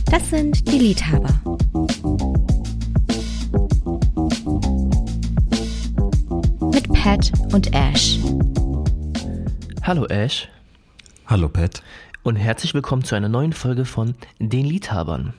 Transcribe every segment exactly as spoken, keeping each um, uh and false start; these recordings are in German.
Das sind die Liebhaber. Mit Pat und Ash. Hallo Ash. Hallo Pat. Und herzlich willkommen zu einer neuen Folge von Den Liebhabern.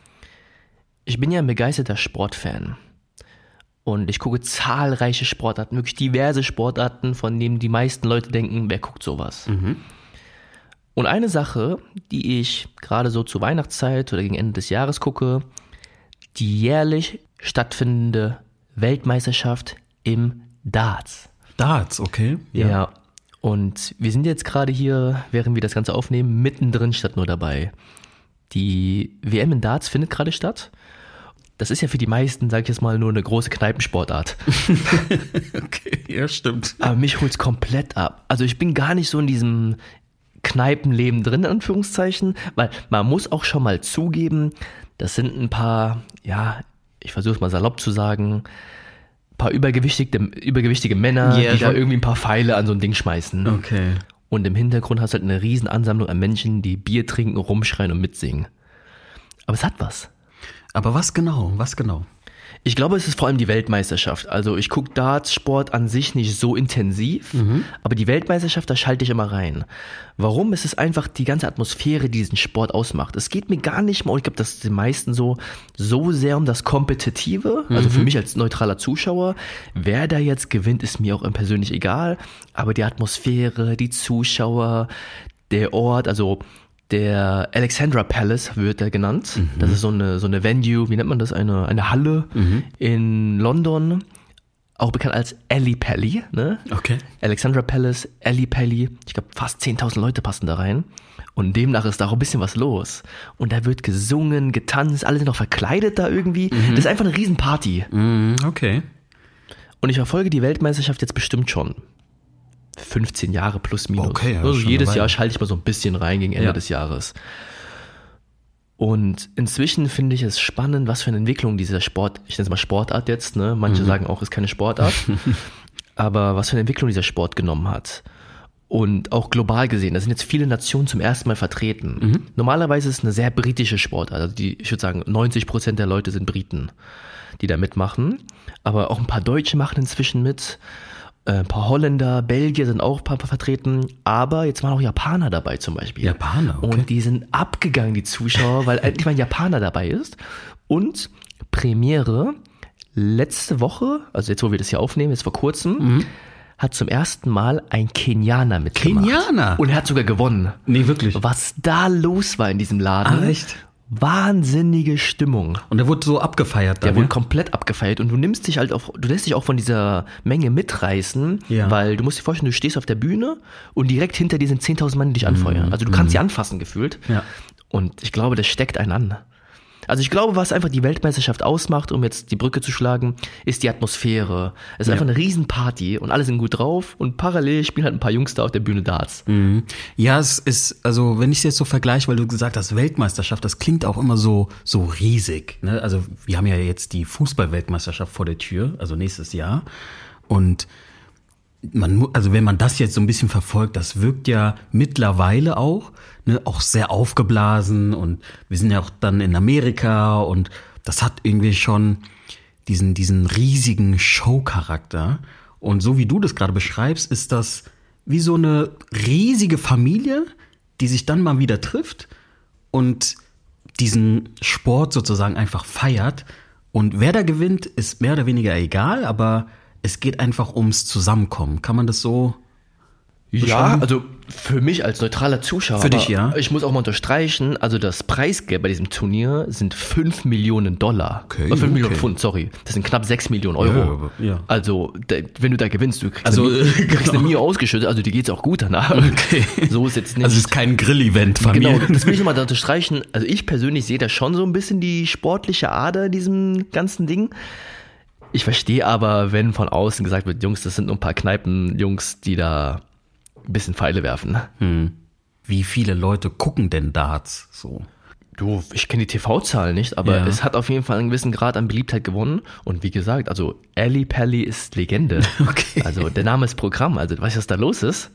Ich bin ja ein begeisterter Sportfan. Und ich gucke zahlreiche Sportarten, wirklich diverse Sportarten, von denen die meisten Leute denken, wer guckt sowas? Mhm. Und eine Sache, die ich gerade so zur Weihnachtszeit oder gegen Ende des Jahres gucke, die jährlich stattfindende Weltmeisterschaft im Darts. Darts, okay. Ja. ja. Und wir sind jetzt gerade hier, während wir das Ganze aufnehmen, mittendrin statt nur dabei. Die W M in Darts findet gerade statt. Das ist ja für die meisten, sag ich jetzt mal, nur eine große Kneipensportart. Okay, ja, stimmt. Aber mich holt's komplett ab. Also ich bin gar nicht so in diesem Kneipenleben drin, in Anführungszeichen, weil man muss auch schon mal zugeben, das sind ein paar, ja, ich versuche es mal salopp zu sagen, ein paar übergewichtige, übergewichtige Männer, yeah, die da irgendwie ein paar Pfeile an so ein Ding schmeißen. Okay. Und im Hintergrund hast du halt eine riesen Ansammlung an Menschen, die Bier trinken, rumschreien und mitsingen. Aber es hat was. Aber was genau? Was genau? Ich glaube, es ist vor allem die Weltmeisterschaft. Also ich gucke Dartsport an sich nicht so intensiv, mhm. aber die Weltmeisterschaft, da schalte ich immer rein. Warum? Es ist einfach die ganze Atmosphäre, die diesen Sport ausmacht. Es geht mir gar nicht mal, und ich glaube, das ist den meisten so, so sehr um das Kompetitive. Also mhm. für mich als neutraler Zuschauer, wer da jetzt gewinnt, ist mir auch persönlich egal. Aber die Atmosphäre, die Zuschauer, der Ort, also der Alexandra Palace wird er genannt. Mhm. Das ist so eine, so eine Venue, wie nennt man das? Eine, eine Halle mhm. in London, auch bekannt als Ally Pally. Ne? Okay. Alexandra Palace, Ally Pally. Ich glaube, fast zehntausend Leute passen da rein. Und demnach ist da auch ein bisschen was los. Und da wird gesungen, getanzt, alle sind noch verkleidet da irgendwie. Mhm. Das ist einfach eine Riesenparty. Mhm. Okay. Und ich verfolge die Weltmeisterschaft jetzt bestimmt schon fünfzehn Jahre plus minus. Okay, also jedes Jahr schalte ich mal so ein bisschen rein gegen Ende ja. des Jahres. Und inzwischen finde ich es spannend, was für eine Entwicklung dieser Sport, ich nenne es mal Sportart jetzt, ne? Manche mhm. sagen auch, es ist keine Sportart, aber was für eine Entwicklung dieser Sport genommen hat. Und auch global gesehen, da sind jetzt viele Nationen zum ersten Mal vertreten. Mhm. Normalerweise ist es eine sehr britische Sportart, also die, ich würde sagen, neunzig Prozent der Leute sind Briten, die da mitmachen. Aber auch ein paar Deutsche machen inzwischen mit. Ein paar Holländer, Belgier sind auch ein paar vertreten, aber jetzt waren auch Japaner dabei zum Beispiel. Japaner, okay. Und die sind abgegangen, die Zuschauer, weil endlich mal ein Japaner dabei ist. Und Premiere, letzte Woche, also jetzt wo wir das hier aufnehmen, jetzt vor kurzem, mhm. hat zum ersten Mal ein Kenianer mitgemacht. Kenianer? Und er hat sogar gewonnen. Nee, wirklich? Was da los war in diesem Laden. Ah, echt? Wahnsinnige Stimmung. Und der wurde so abgefeiert dann, Der ja? wurde komplett abgefeiert und du nimmst dich halt auf, du lässt dich auch von dieser Menge mitreißen, ja. weil du musst dir vorstellen, du stehst auf der Bühne und direkt hinter dir sind zehntausend Mann, die dich anfeuern. Also du kannst sie anfassen gefühlt. Ja. Und ich glaube, das steckt einen an. Also ich glaube, was einfach die Weltmeisterschaft ausmacht, um jetzt die Brücke zu schlagen, ist die Atmosphäre. Es ist ja. einfach eine Riesenparty und alle sind gut drauf und parallel spielen halt ein paar Jungs da auf der Bühne Darts. Mhm. Ja, es ist, also wenn ich es jetzt so vergleiche, weil du gesagt hast, Weltmeisterschaft, das klingt auch immer so so riesig. Ne? Also wir haben ja jetzt die Fußball-Weltmeisterschaft vor der Tür, also nächstes Jahr. Und man, also wenn man das jetzt so ein bisschen verfolgt, das wirkt ja mittlerweile auch, ne, auch sehr aufgeblasen und wir sind ja auch dann in Amerika und das hat irgendwie schon diesen, diesen riesigen Show-Charakter. Und so wie du das gerade beschreibst, ist das wie so eine riesige Familie, die sich dann mal wieder trifft und diesen Sport sozusagen einfach feiert. Und wer da gewinnt, ist mehr oder weniger egal, aber es geht einfach ums Zusammenkommen. Kann man das so Ja, also für mich als neutraler Zuschauer. Für dich, ja. Ich muss auch mal unterstreichen, also das Preisgeld bei diesem Turnier sind fünf Millionen Dollar. Okay, Oder fünf okay. Millionen Pfund, sorry. Das sind knapp sechs Millionen Euro. Ja, ja. Also, da, wenn du da gewinnst, du kriegst, also, eine, du kriegst genau. eine Mio ausgeschüttet, also dir geht's auch gut danach. Okay. So ist jetzt nicht. Also es ist kein Grill-Event, Familie. Genau, das will ich nochmal unterstreichen. Also ich persönlich sehe da schon so ein bisschen die sportliche Ader in diesem ganzen Ding. Ich verstehe aber, wenn von außen gesagt wird, Jungs, das sind nur ein paar Kneipen-Jungs, die da ein bisschen Pfeile werfen. Hm. Wie viele Leute gucken denn Darts so? Du, ich kenne die T V-Zahlen nicht, aber ja. es hat auf jeden Fall einen gewissen Grad an Beliebtheit gewonnen. Und wie gesagt, also Ally Pally ist Legende. Okay. Also der Name ist Programm. Also weißt du, was da los ist?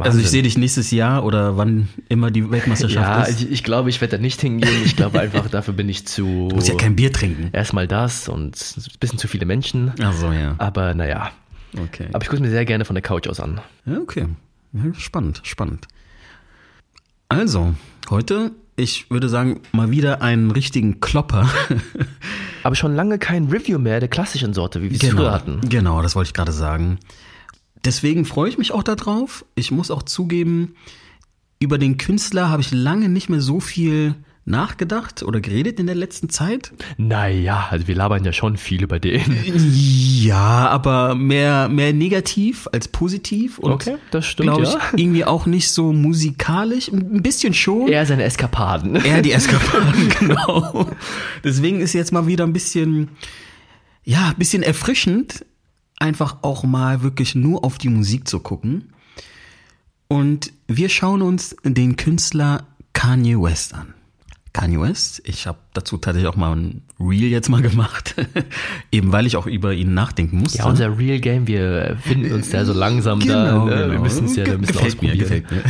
Also ich sehe dich nächstes Jahr oder wann immer die Weltmeisterschaft ja, ist. ich, ich glaube, ich werde da nicht hingehen. Ich glaube einfach, dafür bin ich zu... Du musst ja kein Bier trinken. Erstmal das und ein bisschen zu viele Menschen. Ach so, ja. Aber naja. Okay. Aber ich gucke mir sehr gerne von der Couch aus an. Ja, okay. Ja, spannend, spannend. Also, heute, ich würde sagen, mal wieder einen richtigen Klopper. Aber schon lange kein Review mehr der klassischen Sorte, wie wir es Genau, früher hatten. genau, das wollte ich gerade sagen. Deswegen freue ich mich auch darauf. Ich muss auch zugeben, über den Künstler habe ich lange nicht mehr so viel nachgedacht oder geredet in der letzten Zeit. Naja, also wir labern ja schon viel über den. Ja, aber mehr, mehr negativ als positiv. Und Okay, das stimmt, glaube ich, ja. irgendwie auch nicht so musikalisch. Ein bisschen schon. Eher seine Eskapaden. Eher die Eskapaden, genau. Deswegen ist jetzt mal wieder ein bisschen, ja, ein bisschen erfrischend, einfach auch mal wirklich nur auf die Musik zu gucken. Und wir schauen uns den Künstler Kanye West an. Kanye West, ich habe dazu tatsächlich auch mal ein Reel jetzt mal gemacht, eben weil ich auch über ihn nachdenken musste. Ja, unser Real Game, wir finden uns da so langsam Genau, da. Ne? genau. Wir müssen es ja ein bisschen Gefällt mir, ausprobieren. gefällt mir.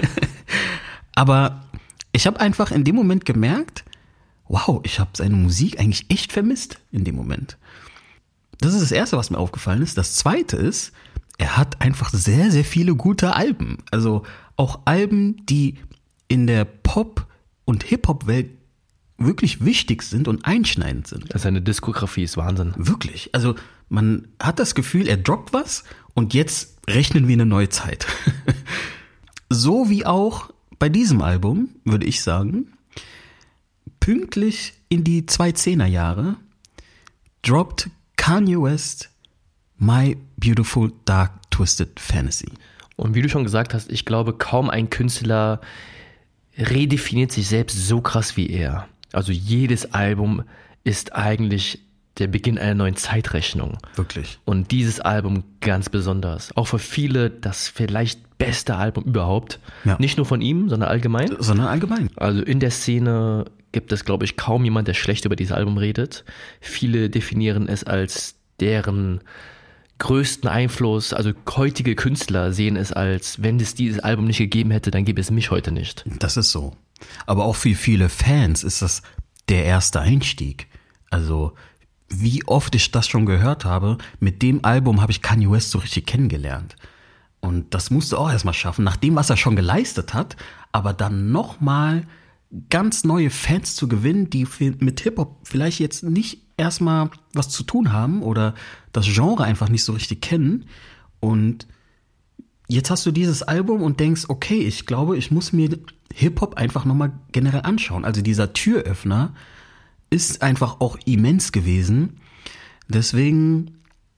Aber ich habe einfach in dem Moment gemerkt, wow, ich habe seine Musik eigentlich echt vermisst in dem Moment. Das ist das Erste, was mir aufgefallen ist. Das Zweite ist, er hat einfach sehr, sehr viele gute Alben. Also auch Alben, die in der Pop- und Hip-Hop-Welt wirklich wichtig sind und einschneidend sind. Seine Diskografie ist Wahnsinn. Wirklich. Also man hat das Gefühl, er droppt was und jetzt rechnen wir eine neue Zeit. So wie auch bei diesem Album, würde ich sagen, pünktlich in die zweitausendzehner Jahre droppt Kanye West My Beautiful Dark Twisted Fantasy. Und wie du schon gesagt hast, ich glaube, kaum ein Künstler redefiniert sich selbst so krass wie er. Also jedes Album ist eigentlich der Beginn einer neuen Zeitrechnung. Wirklich. Und dieses Album ganz besonders. Auch für viele das vielleicht beste Album überhaupt. Ja. Nicht nur von ihm, sondern allgemein. Sondern allgemein. Also in der Szene gibt es, glaube ich, kaum jemand, der schlecht über dieses Album redet. Viele definieren es als deren größten Einfluss. Also heutige Künstler sehen es als, wenn es dieses Album nicht gegeben hätte, dann gäbe es mich heute nicht. Das ist so. Aber auch für viele Fans ist das der erste Einstieg. Also wie oft ich das schon gehört habe, mit dem Album habe ich Kanye West so richtig kennengelernt. Und das musst du auch erstmal schaffen, nach dem, was er schon geleistet hat, aber dann nochmal ganz neue Fans zu gewinnen, die mit Hip-Hop vielleicht jetzt nicht erstmal was zu tun haben oder das Genre einfach nicht so richtig kennen. Und jetzt hast du dieses Album und denkst, okay, ich glaube, ich muss mir Hip-Hop einfach nochmal generell anschauen. Also dieser Türöffner ist einfach auch immens gewesen. Deswegen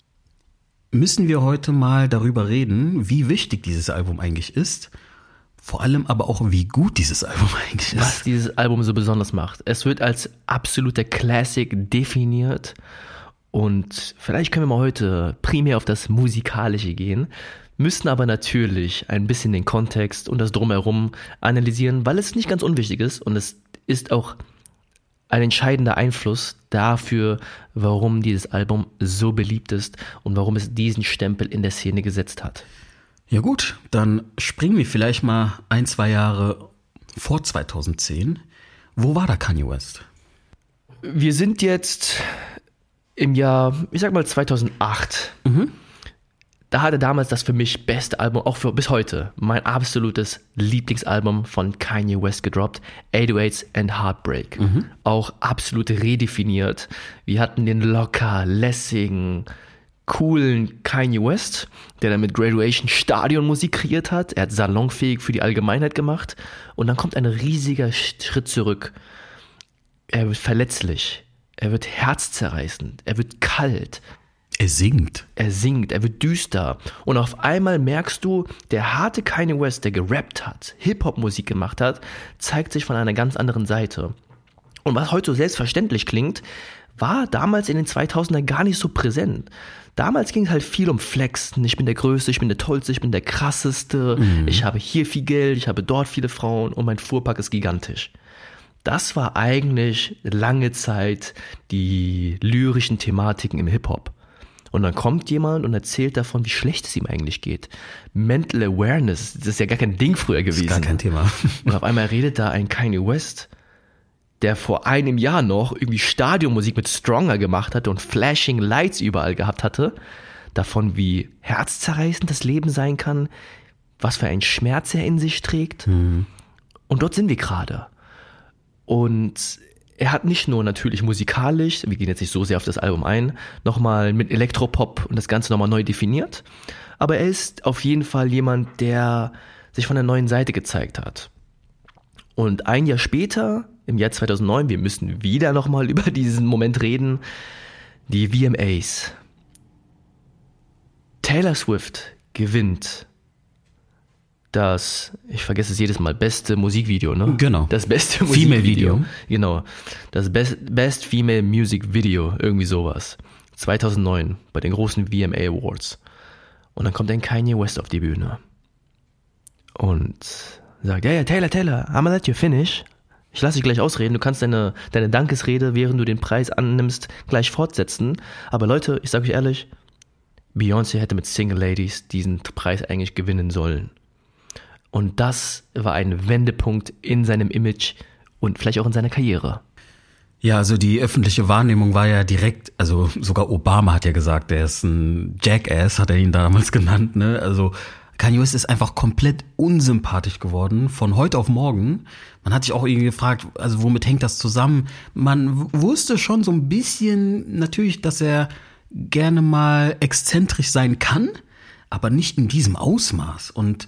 müssen wir heute mal darüber reden, wie wichtig dieses Album eigentlich ist. Vor allem aber auch, wie gut dieses Album eigentlich ist. Was dieses Album so besonders macht. Es wird als absoluter Classic definiert. Und vielleicht können wir mal heute primär auf das Musikalische gehen, müssen aber natürlich ein bisschen den Kontext und das Drumherum analysieren, weil es nicht ganz unwichtig ist und es ist auch ein entscheidender Einfluss dafür, warum dieses Album so beliebt ist und warum es diesen Stempel in der Szene gesetzt hat. Ja gut, dann springen wir vielleicht mal ein, zwei Jahre vor zweitausendzehn. Wo war da Kanye West? Wir sind jetzt im Jahr, ich sag mal zweitausendacht. Mhm. Da hatte damals das für mich beste Album, auch für bis heute, mein absolutes Lieblingsalbum von Kanye West gedroppt, achthundertacht and Heartbreak. Mhm. Auch absolut redefiniert. Wir hatten den locker, lässigen, coolen Kanye West, der dann mit Graduation Stadionmusik kreiert hat. Er hat salonfähig für die Allgemeinheit gemacht. Und dann kommt ein riesiger Schritt zurück. Er wird verletzlich. Er wird herzzerreißend. Er wird kalt. Er singt. Er singt, er wird düster. Und auf einmal merkst du, der harte Kanye West, der gerappt hat, Hip-Hop-Musik gemacht hat, zeigt sich von einer ganz anderen Seite. Und was heute so selbstverständlich klingt, war damals in den zweitausender gar nicht so präsent. Damals ging es halt viel um Flexen. Ich bin der Größte, ich bin der Tollste, ich bin der Krasseste. Mhm. Ich habe hier viel Geld, ich habe dort viele Frauen und mein Fuhrpark ist gigantisch. Das war eigentlich lange Zeit die lyrischen Thematiken im Hip-Hop. Und dann kommt jemand und erzählt davon, wie schlecht es ihm eigentlich geht. Mental Awareness, das ist ja gar kein Ding früher gewesen. Das ist gar kein Thema. Und auf einmal redet da ein Kanye West, der vor einem Jahr noch irgendwie Stadionmusik mit Stronger gemacht hatte und Flashing Lights überall gehabt hatte, davon, wie herzzerreißend das Leben sein kann, was für einen Schmerz er in sich trägt. Mhm. Und dort sind wir gerade. Und er hat nicht nur natürlich musikalisch, wir gehen jetzt nicht so sehr auf das Album ein, nochmal mit Elektropop und das Ganze nochmal neu definiert, aber er ist auf jeden Fall jemand, der sich von der neuen Seite gezeigt hat. Und ein Jahr später, im Jahr zweitausendneun, wir müssen wieder nochmal über diesen Moment reden, die V M As. Taylor Swift gewinnt das, ich vergesse es jedes Mal, beste Musikvideo, ne? Genau. Das beste Musikvideo. Video. Genau. Das Best, Best Female Music Video, irgendwie sowas. zweitausendneun, bei den großen V M A Awards. Und dann kommt ein Kanye West auf die Bühne. Und sagt, ja, ja, Taylor, Taylor, I'm gonna let you finish. Ich lasse dich gleich ausreden, du kannst deine, deine Dankesrede, während du den Preis annimmst, gleich fortsetzen. Aber Leute, ich sage euch ehrlich, Beyoncé hätte mit Single Ladies diesen Preis eigentlich gewinnen sollen. Und das war ein Wendepunkt in seinem Image und vielleicht auch in seiner Karriere. Ja, also die öffentliche Wahrnehmung war ja direkt, also sogar Obama hat ja gesagt, der ist ein Jackass, hat er ihn damals genannt, ne? Also Kanye West ist einfach komplett unsympathisch geworden, von heute auf morgen. Man hat sich auch irgendwie gefragt, also womit hängt das zusammen? Man wusste schon so ein bisschen natürlich, dass er gerne mal exzentrisch sein kann, aber nicht in diesem Ausmaß. Und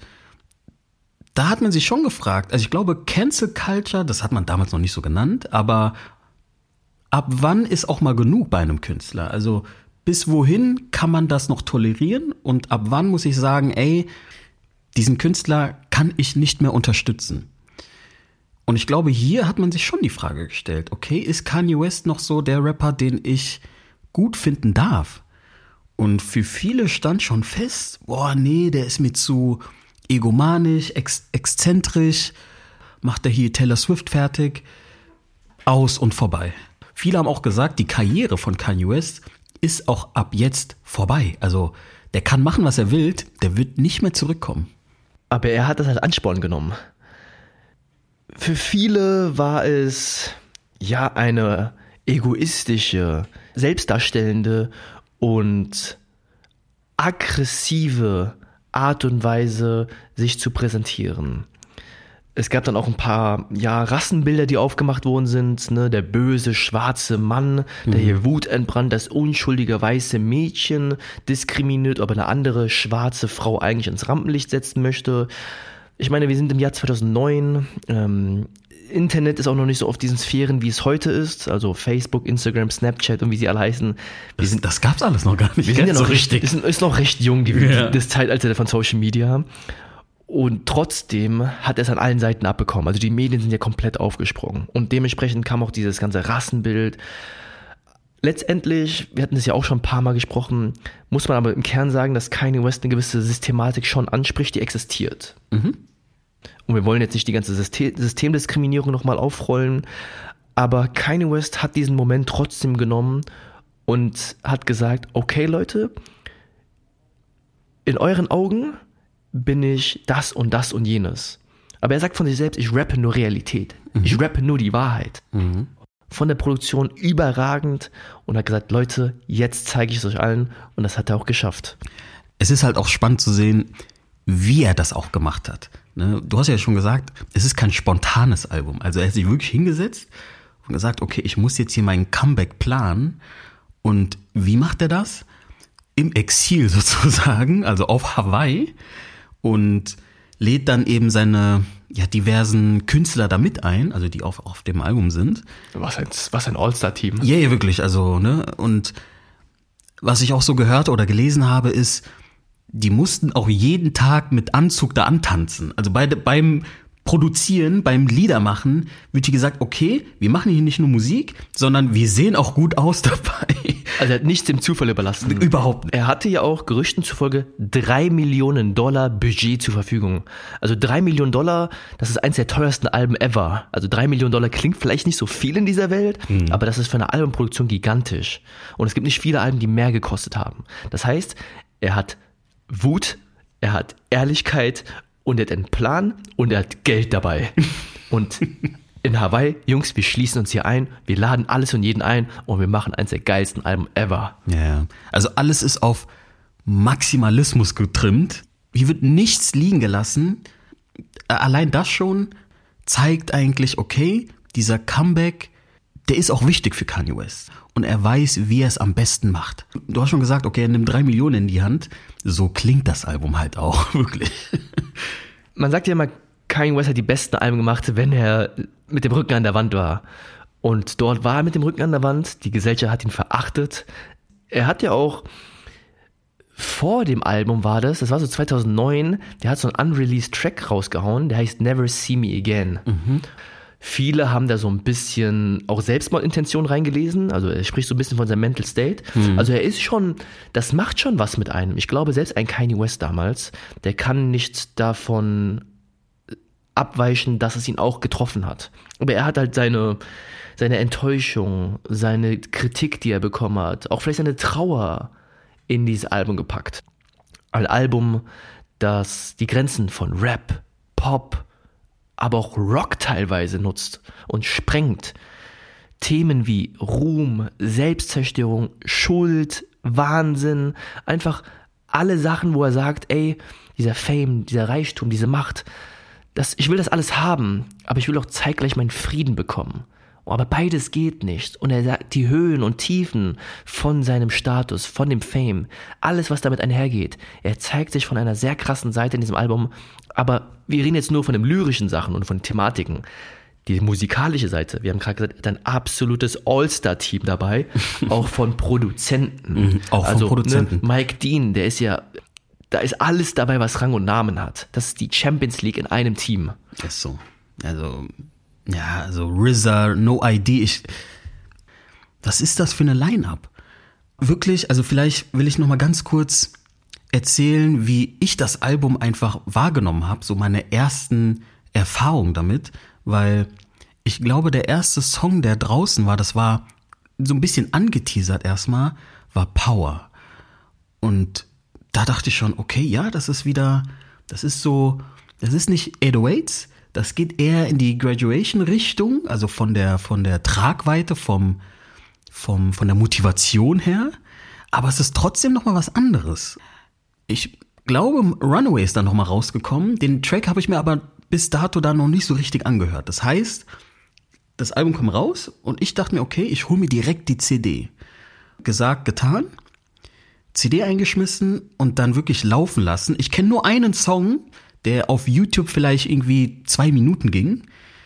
da hat man sich schon gefragt, also ich glaube, Cancel Culture, das hat man damals noch nicht so genannt, aber ab wann ist auch mal genug bei einem Künstler? Also bis wohin kann man das noch tolerieren und ab wann muss ich sagen, ey, diesen Künstler kann ich nicht mehr unterstützen? Und ich glaube, hier hat man sich schon die Frage gestellt, okay, ist Kanye West noch so der Rapper, den ich gut finden darf? Und für viele stand schon fest, boah, nee, der ist mir zu egomanisch, ex- exzentrisch, macht er hier Taylor Swift fertig, aus und vorbei. Viele haben auch gesagt, die Karriere von Kanye West ist auch ab jetzt vorbei. Also der kann machen, was er will, der wird nicht mehr zurückkommen. Aber er hat das als Ansporn genommen. Für viele war es ja eine egoistische, selbstdarstellende und aggressive Art und Weise, sich zu präsentieren. Es gab dann auch ein paar ja, Rassenbilder, die aufgemacht worden sind. Ne? Der böse, schwarze Mann, der mhm. hier Wut entbrannt, das unschuldige weiße Mädchen diskriminiert, aber eine andere schwarze Frau eigentlich ins Rampenlicht setzen möchte. Ich meine, wir sind im Jahr zweitausendneun. Ähm, Internet ist auch noch nicht so auf diesen Sphären, wie es heute ist. Also Facebook, Instagram, Snapchat und wie sie alle heißen. Wir das, sind, das gab's alles noch gar nicht. Wir sind ja noch so richtig. Ist, ist noch recht jung, die, ja. das Zeitalter von Social Media. Und trotzdem hat er es an allen Seiten abbekommen. Also die Medien sind ja komplett aufgesprungen. Und dementsprechend kam auch dieses ganze Rassenbild. Letztendlich, wir hatten das ja auch schon ein paar Mal gesprochen, muss man aber im Kern sagen, dass Kanye West eine gewisse Systematik schon anspricht, die existiert. Mhm. Und wir wollen jetzt nicht die ganze System- Systemdiskriminierung nochmal aufrollen, aber Kanye West hat diesen Moment trotzdem genommen und hat gesagt, okay Leute, in euren Augen bin ich das und das und jenes. Aber er sagt von sich selbst, ich rappe nur Realität. Mhm. Ich rappe nur die Wahrheit. Mhm. Von der Produktion überragend und hat gesagt, Leute, jetzt zeige ich es euch allen und das hat er auch geschafft. Es ist halt auch spannend zu sehen, wie er das auch gemacht hat. Du hast ja schon gesagt, es ist kein spontanes Album. Also er hat sich wirklich hingesetzt und gesagt, okay, ich muss jetzt hier meinen Comeback planen. Und wie macht er das? Im Exil sozusagen, also auf Hawaii, und lädt dann eben seine ja, diversen Künstler da mit ein, also die auf, auf dem Album sind. Was ein, was ein All-Star-Team. Ja, ja, wirklich, also, ne, und was ich auch so gehört oder gelesen habe, ist, die mussten auch jeden Tag mit Anzug da antanzen. Also bei, beim Produzieren, beim Liedermachen, wird hier gesagt, okay, wir machen hier nicht nur Musik, sondern wir sehen auch gut aus dabei. Also er hat nichts dem Zufall überlassen. Überhaupt nicht. Er hatte ja auch Gerüchten zufolge drei Millionen Dollar Budget zur Verfügung. Also drei Millionen Dollar, das ist eins der teuersten Alben ever. Also drei Millionen Dollar klingt vielleicht nicht so viel in dieser Welt, mhm. aber das ist für eine Albumproduktion gigantisch. Und es gibt nicht viele Alben, die mehr gekostet haben. Das heißt, er hat Wut, er hat Ehrlichkeit und er hat einen Plan und er hat Geld dabei. Und in Hawaii, Jungs, wir schließen uns hier ein, wir laden alles und jeden ein und wir machen eins der geilsten Alben ever. Ja, also alles ist auf Maximalismus getrimmt. Hier wird nichts liegen gelassen. Allein das schon zeigt eigentlich, okay, dieser Comeback, der ist auch wichtig für Kanye West. Und er weiß, wie er es am besten macht. Du hast schon gesagt, okay, er nimmt drei Millionen in die Hand. So klingt das Album halt auch, wirklich. Man sagt ja immer, Kanye West hat die besten Alben gemacht, wenn er mit dem Rücken an der Wand war. Und dort war er mit dem Rücken an der Wand. Die Gesellschaft hat ihn verachtet. Er hat ja auch vor dem Album war das, das war so zweitausendneun, der hat so einen unreleased Track rausgehauen, der heißt Never See Me Again. Mhm. Viele haben da so ein bisschen auch Selbstmordintention reingelesen, also er spricht so ein bisschen von seinem Mental State. Mhm. Also er ist schon, das macht schon was mit einem. Ich glaube, selbst ein Kanye West damals, der kann nicht davon abweichen, dass es ihn auch getroffen hat. Aber er hat halt seine, seine Enttäuschung, seine Kritik, die er bekommen hat, auch vielleicht seine Trauer in dieses Album gepackt. Ein Album, das die Grenzen von Rap, Pop, aber auch Rock teilweise nutzt und sprengt. Themen wie Ruhm, Selbstzerstörung, Schuld, Wahnsinn, einfach alle Sachen, wo er sagt, ey, dieser Fame, dieser Reichtum, diese Macht, das, ich will das alles haben, aber ich will auch zeitgleich meinen Frieden bekommen. Aber beides geht nicht. Und er sagt, die Höhen und Tiefen von seinem Status, von dem Fame, alles, was damit einhergeht. Er zeigt sich von einer sehr krassen Seite in diesem Album. Aber wir reden jetzt nur von den lyrischen Sachen und von Thematiken. Die musikalische Seite, wir haben gerade gesagt, hat ein absolutes All-Star-Team dabei, auch von Produzenten. auch von also, Produzenten. Ne, Mike Dean, der ist ja, da ist alles dabei, was Rang und Namen hat. Das ist die Champions League in einem Team. Das ist so. Also... Ja, also R Z A, No I D, ich, was ist das für eine Line-Up? Wirklich, also vielleicht will ich noch mal ganz kurz erzählen, wie ich das Album einfach wahrgenommen habe, so meine ersten Erfahrungen damit, weil ich glaube, der erste Song, der draußen war, das war so ein bisschen angeteasert erstmal, war Power. Und da dachte ich schon, okay, ja, das ist wieder, das ist so, das ist nicht acht null acht, das geht eher in die Graduation-Richtung, also von der, von der Tragweite, vom, vom, von der Motivation her. Aber es ist trotzdem nochmal was anderes. Ich glaube, Runaway ist dann nochmal rausgekommen. Den Track habe ich mir aber bis dato da noch nicht so richtig angehört. Das heißt, das Album kommt raus und ich dachte mir, okay, ich hole mir direkt die C D. Gesagt, getan. C D eingeschmissen und dann wirklich laufen lassen. Ich kenne nur einen Song, der auf YouTube vielleicht irgendwie zwei Minuten ging.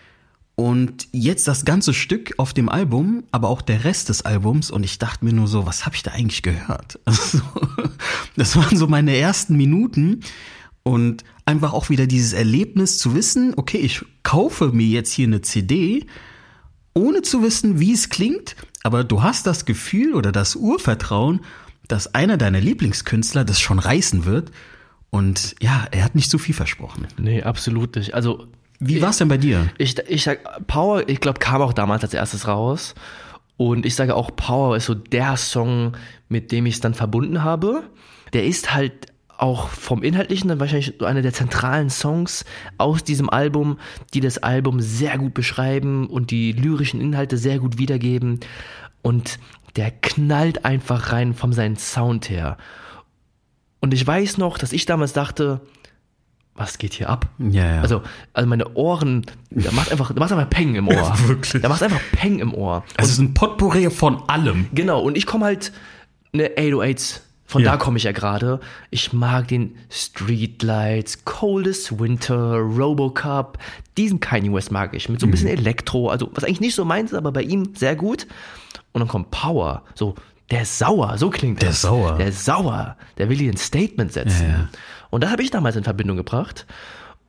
Und jetzt das ganze Stück auf dem Album, aber auch der Rest des Albums. Und ich dachte mir nur so, was habe ich da eigentlich gehört? Also, das waren so meine ersten Minuten. Und einfach auch wieder dieses Erlebnis zu wissen, okay, ich kaufe mir jetzt hier eine C D, ohne zu wissen, wie es klingt. Aber du hast das Gefühl oder das Urvertrauen, dass einer deiner Lieblingskünstler das schon reißen wird. Und ja, er hat nicht so viel versprochen. Nee, absolut nicht. Also, wie war es denn bei dir? Ich, ich sag, Power, ich glaube, kam auch damals als erstes raus. Und ich sage auch, Power ist so der Song, mit dem ich es dann verbunden habe. Der ist halt auch vom Inhaltlichen dann wahrscheinlich einer der zentralen Songs aus diesem Album, die das Album sehr gut beschreiben und die lyrischen Inhalte sehr gut wiedergeben. Und der knallt einfach rein von seinem Sound her. Und ich weiß noch, dass ich damals dachte, was geht hier ab? Ja, ja. Also, also meine Ohren, da macht einfach, da macht einfach Peng im Ohr. Ja, wirklich. Da macht einfach Peng im Ohr. Also es ist ein Potpourri von allem. Genau, und ich komme halt, ne, acht null acht, von Ja. da komme ich ja gerade. Ich mag den Streetlights, Coldest Winter, Robocop, diesen Kanye West mag ich, mit so ein bisschen Elektro, also was eigentlich nicht so meins ist, aber bei ihm sehr gut. Und dann kommt Power, so, der ist sauer, so klingt Der das. ist sauer. Der ist sauer, der will hier ein Statement setzen. Ja, ja. Und das habe ich damals in Verbindung gebracht.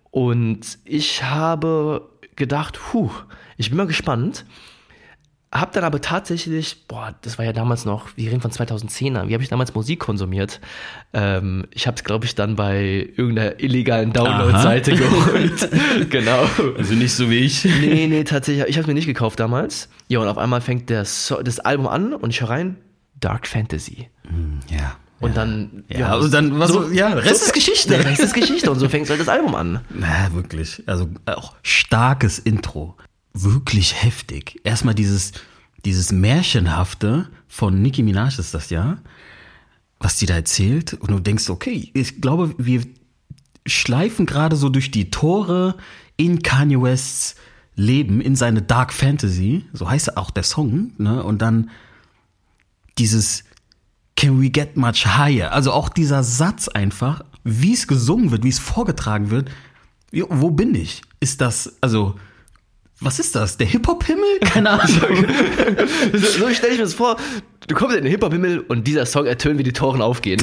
Und ich habe gedacht, puh, ich bin mal gespannt. Hab dann aber tatsächlich, boah, das war ja damals noch, wir reden von zweitausendzehner, wie habe ich damals Musik konsumiert? Ähm, ich habe es, glaube ich, dann bei irgendeiner illegalen Download-Seite geholt. Genau. Also nicht so wie ich. Nee, nee, tatsächlich, ich habe es mir nicht gekauft damals. Ja, und auf einmal fängt der so- das Album an und ich höre rein, Dark Fantasy. Ja. Und ja. dann, ja, und dann, was so, ja, der Rest so, ist Geschichte. Der Rest ist Geschichte und so fängt halt das Album an. Na, wirklich. Also auch starkes Intro. Wirklich heftig. Erstmal dieses, dieses Märchenhafte von Nicki Minaj ist das ja, was die da erzählt. Und du denkst, okay, ich glaube, wir schleifen gerade so durch die Tore in Kanye Wests Leben, in seine Dark Fantasy. So heißt auch der Song. Ne? Und dann dieses Can we get much higher? Also auch dieser Satz einfach, wie es gesungen wird, wie es vorgetragen wird. Jo, wo bin ich? Ist das, also... Was ist das? Der Hip-Hop-Himmel? Keine Ahnung. so so stelle ich mir das vor, du kommst in den Hip-Hop-Himmel und dieser Song ertönt, wie die Toren aufgehen.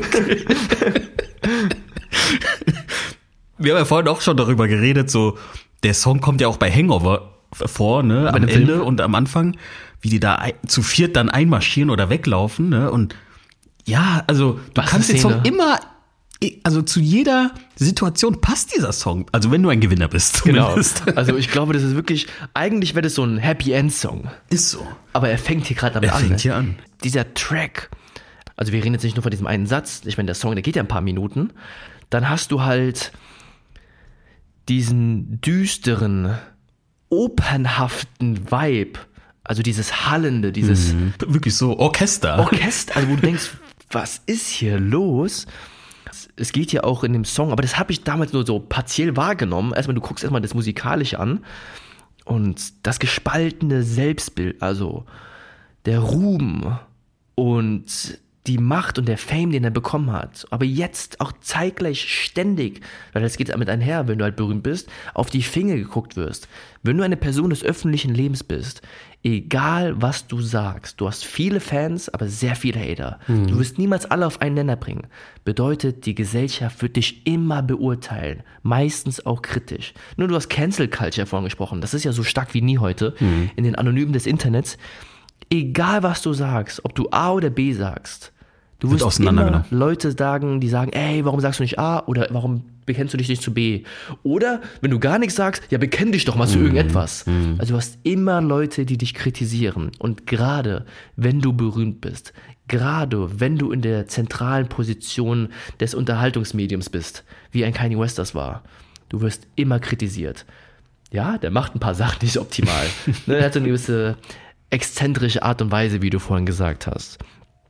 Wir haben ja vorhin auch schon darüber geredet, so der Song kommt ja auch bei Hangover vor, ne? Am dem Ende Film. und am Anfang, wie die da ein, zu viert dann einmarschieren oder weglaufen, ne? Und ja, also du Was kannst eine den Song Szene. immer, also zu jeder Situation passt dieser Song. Also wenn du ein Gewinner bist, Genau. zumindest. Also ich glaube, das ist wirklich, eigentlich wäre das so ein Happy End Song. Ist so. Aber er fängt hier gerade damit Er an. fängt ne? hier an. Dieser Track, also wir reden jetzt nicht nur von diesem einen Satz, ich meine, der Song, der geht ja ein paar Minuten. Dann hast du halt diesen düsteren, opernhaften Vibe, also dieses Hallende, dieses Mhm. Wirklich so Orchester. Orchester, also wo du denkst, was ist hier los? Es geht ja auch in dem Song, aber das habe ich damals nur so partiell wahrgenommen. Erstmal, du guckst erstmal das Musikalische an und das gespaltene Selbstbild, also der Ruhm und die Macht und der Fame, den er bekommen hat. Aber jetzt auch zeitgleich ständig, weil das geht damit einher, wenn du halt berühmt bist, auf die Finger geguckt wirst. Wenn du eine Person des öffentlichen Lebens bist, egal was du sagst, du hast viele Fans, aber sehr viele Hater. Mhm. Du wirst niemals alle auf einen Nenner bringen. Bedeutet, die Gesellschaft wird dich immer beurteilen, meistens auch kritisch. Nur du hast Cancel Culture vorhin gesprochen, das ist ja so stark wie nie heute mhm. in den Anonymen des Internets. Egal was du sagst, ob du A oder B sagst, du Wird wirst immer Leute sagen, die sagen, ey, warum sagst du nicht A oder warum bekennst du dich nicht zu B? Oder wenn du gar nichts sagst, ja, bekenn dich doch mal zu mm, irgendetwas. Mm. Also du hast immer Leute, die dich kritisieren. Und gerade wenn du berühmt bist, gerade wenn du in der zentralen Position des Unterhaltungsmediums bist, wie ein Kanye West das war, du wirst immer kritisiert. Ja, der macht ein paar Sachen nicht optimal. Ne, er hat so eine gewisse exzentrische Art und Weise, wie du vorhin gesagt hast.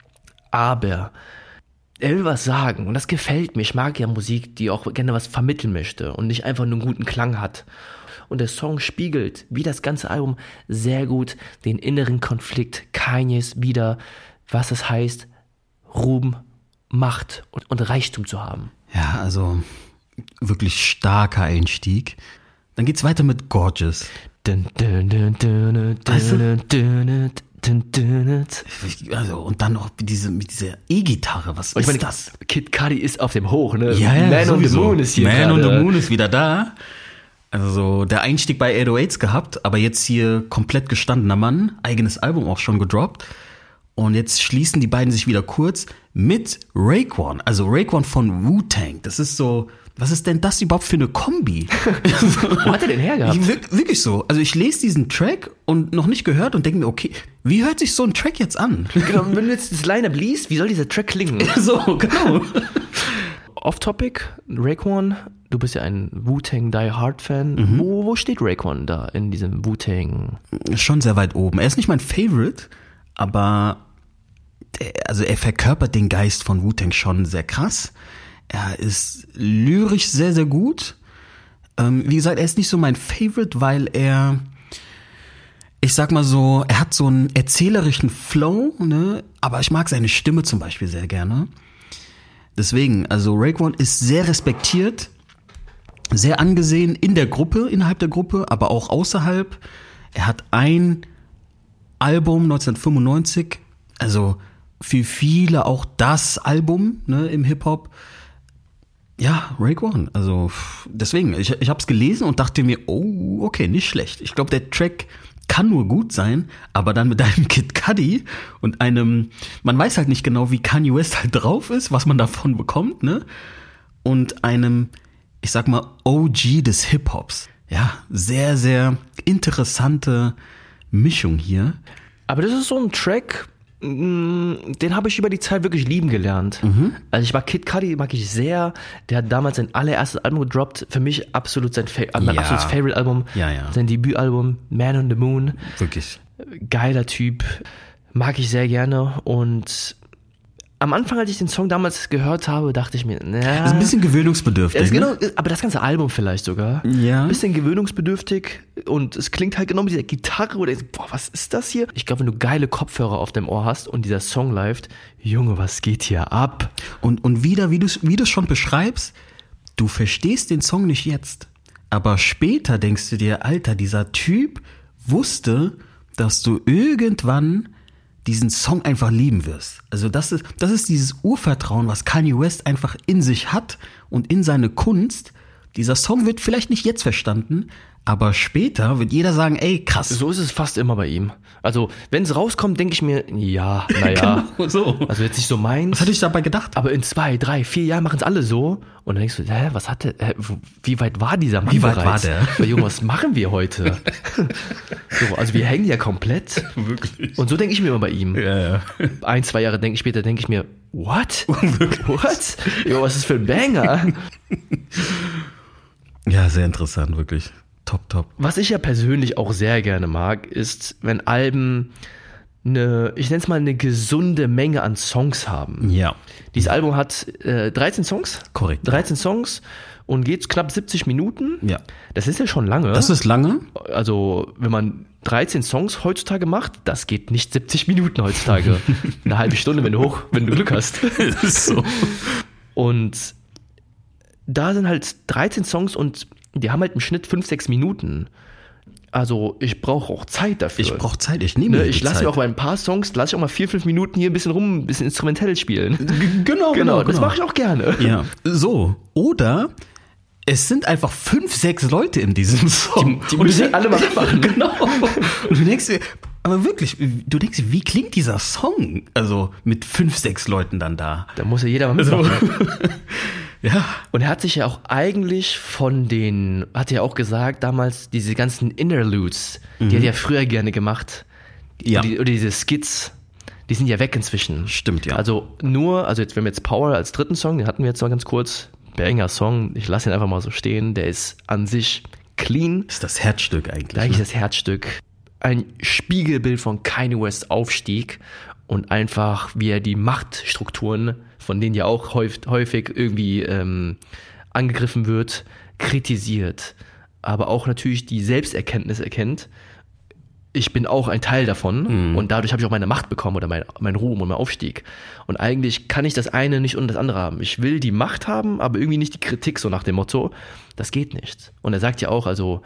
Aber er will was sagen und das gefällt mir. Ich mag ja Musik, die auch gerne was vermitteln möchte und nicht einfach nur einen guten Klang hat. Und der Song spiegelt, wie das ganze Album, sehr gut den inneren Konflikt Kanyes wider, was es heißt, Ruhm, Macht und, und Reichtum zu haben. Ja, also wirklich starker Einstieg. Dann geht's weiter mit Gorgeous. Dun, dun, dun, dun, dun, Weißt du? dun, dun, dun, dun, dun. Also, und dann noch mit, diese, mit dieser E-Gitarre, was Und ich ist meine, das? Kid Cudi ist auf dem Hoch, ne? Ja, ja, Man on the sowieso. Moon ist hier Man on gerade. the Moon ist wieder da. Also der Einstieg bei acht null acht gehabt, aber jetzt hier komplett gestandener Mann, eigenes Album auch schon gedroppt. Und jetzt schließen die beiden sich wieder kurz mit Raekwon, also Raekwon von Wu-Tang. Das ist so, was ist denn das überhaupt für eine Kombi? Wo hat er denn hergehabt? Ich, wir- wirklich so. Also ich lese diesen Track und noch nicht gehört und denke mir, okay, wie hört sich so ein Track jetzt an? Genau, wenn du jetzt das Line-Up liest, wie soll dieser Track klingen? so, genau. Off-Topic, Raekwon, du bist ja ein Wu-Tang Die Hard-Fan. Wo, wo steht Raekwon da in diesem Wu-Tang? Schon sehr weit oben. Er ist nicht mein Favorite, aber der, also er verkörpert den Geist von Wu-Tang schon sehr krass. Er ist lyrisch sehr, sehr gut. Ähm, wie gesagt, er ist nicht so mein Favorite, weil er, ich sag mal so, er hat so einen erzählerischen Flow, ne? Aber ich mag seine Stimme zum Beispiel sehr gerne. Deswegen, also Raekwon ist sehr respektiert, sehr angesehen in der Gruppe, innerhalb der Gruppe, aber auch außerhalb. Er hat ein Album neunzehnhundertfünfundneunzig, also für viele auch das Album, ne, im Hip-Hop. Ja, Rake One. Also deswegen, ich, ich habe es gelesen und dachte mir, oh, okay, nicht schlecht. Ich glaube, der Track kann nur gut sein, aber dann mit einem Kid Cudi und einem, man weiß halt nicht genau, wie Kanye West halt drauf ist, was man davon bekommt, ne? Und einem, ich sag mal, O G des Hip-Hops. Ja, sehr, sehr interessante Mischung hier. Aber das ist so ein Track, den habe ich über die Zeit wirklich lieben gelernt. Mhm. Also ich mag Kid Cudi, mag ich sehr. Der hat damals sein allererstes Album gedroppt. Für mich absolut sein Fa- mein ja. absolutes Favorite-Album. Ja, ja. Sein Debütalbum, Man on the Moon. Wirklich. Geiler Typ. Mag ich sehr gerne. Und am Anfang, als ich den Song damals gehört habe, dachte ich mir, na, das ist ein bisschen gewöhnungsbedürftig. ist genau, ne? aber das ganze Album vielleicht sogar. Ja. Ein bisschen gewöhnungsbedürftig und es klingt halt genau mit dieser Gitarre oder boah, was ist das hier? Ich glaube, wenn du geile Kopfhörer auf dem Ohr hast und dieser Song läuft, Junge, was geht hier ab? Und, und wieder, wie du es wie du's schon beschreibst, du verstehst den Song nicht jetzt, aber später denkst du dir, Alter, dieser Typ wusste, dass du irgendwann diesen Song einfach lieben wirst. Also das ist, das ist dieses Urvertrauen, was Kanye West einfach in sich hat und in seine Kunst. Dieser Song wird vielleicht nicht jetzt verstanden, aber später wird jeder sagen, ey, krass. So ist es fast immer bei ihm. Also, wenn es rauskommt, denke ich mir, ja, naja. Genau so. Also jetzt nicht so meins. Was hatte ich dabei gedacht? Aber in zwei, drei, vier Jahren machen es alle so. Und dann denkst du, hä, was hat der, hä, wie weit war dieser Mann Wie weit bereits? war der? Weil, Junge, was machen wir heute? So, also wir hängen ja komplett. Wirklich. Und so denke ich mir immer bei ihm. Ja, ja. Ein, zwei Jahre denk, später denke ich mir, what? What? Jo, was ist für ein Banger? Ja, sehr interessant, wirklich. Top, top. Was ich ja persönlich auch sehr gerne mag, ist, wenn Alben eine, ich nenne es mal eine gesunde Menge an Songs haben. Ja. Dieses Album hat äh, dreizehn Songs. Korrekt. dreizehn Songs und geht knapp siebzig Minuten. Ja. Das ist ja schon lange. Das ist lange. Also, wenn man dreizehn Songs heutzutage macht, das geht nicht siebzig Minuten heutzutage. Eine halbe Stunde, wenn du hoch, wenn du Glück hast. Das ist so. Und da sind halt dreizehn Songs und die haben halt im Schnitt fünf, sechs Minuten. Also ich brauche auch Zeit dafür. Ich brauche Zeit, ich nehme ne, mir Ich die lasse Zeit. mir auch bei ein paar Songs, lasse ich auch mal vier, fünf Minuten hier ein bisschen rum, ein bisschen instrumentell spielen. G- Genau, genau, Genau, das genau. mache ich auch gerne. Ja. So. Oder es sind einfach fünf, sechs Leute in diesem Song. Die Und müssen du- alle mal mitmachen. Genau. Und du denkst dir, aber wirklich, du denkst dir, wie klingt dieser Song? Also mit fünf, sechs Leuten dann da. Da muss ja jeder mal mitmachen. Ja. Und er hat sich ja auch eigentlich von den, hat er ja auch gesagt, damals diese ganzen Interludes, die hat er ja früher gerne gemacht. Ja. Die, oder diese Skits, die sind ja weg inzwischen. Stimmt, ja. Also nur, also jetzt, wir haben jetzt Power als dritten Song, den hatten wir jetzt mal ganz kurz. Banger Song, ich lasse ihn einfach mal so stehen, der ist an sich clean. Das ist das Herzstück eigentlich. Eigentlich Ne? das Herzstück. Ein Spiegelbild von Kanye West Aufstieg und einfach, wie er die Machtstrukturen, von denen ja auch häufig, häufig irgendwie ähm, angegriffen wird, kritisiert. Aber auch natürlich die Selbsterkenntnis erkennt. Ich bin auch ein Teil davon und dadurch habe ich auch meine Macht bekommen oder mein, mein Ruhm und mein Aufstieg. Und eigentlich kann ich das eine nicht und das andere haben. Ich will die Macht haben, aber irgendwie nicht die Kritik, so nach dem Motto, das geht nicht. Und er sagt ja auch, also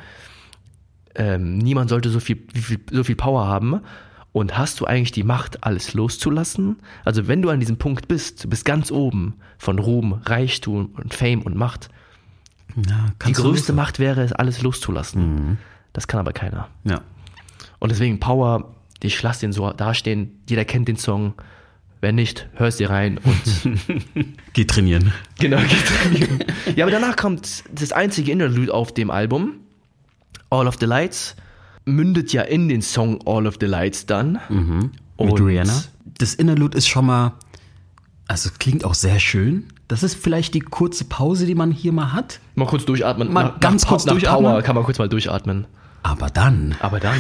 ähm, niemand sollte so viel, viel, so viel Power haben. Und hast du eigentlich die Macht, alles loszulassen? Also wenn du an diesem Punkt bist, du bist ganz oben von Ruhm, Reichtum und Fame und Macht. Ja, Die kannst du größte los- Macht wäre es, alles loszulassen. Das kann aber keiner. Ja. Und deswegen Power, ich lasse den so dastehen, jeder kennt den Song. Wenn nicht, hörst dir rein und Geh trainieren. genau, geht trainieren. Ja, aber danach kommt das einzige Interlude auf dem Album, All of the Lights, mündet ja in den Song All of the Lights dann. Mit Und Rihanna. Das Interlude ist schon mal, also es klingt auch sehr schön. Das ist vielleicht die kurze Pause, die man hier mal hat. Mal kurz durchatmen. Mal Nach- ganz nach, kurz nach durchatmen? Power kann man kurz mal durchatmen. Aber dann, Aber dann,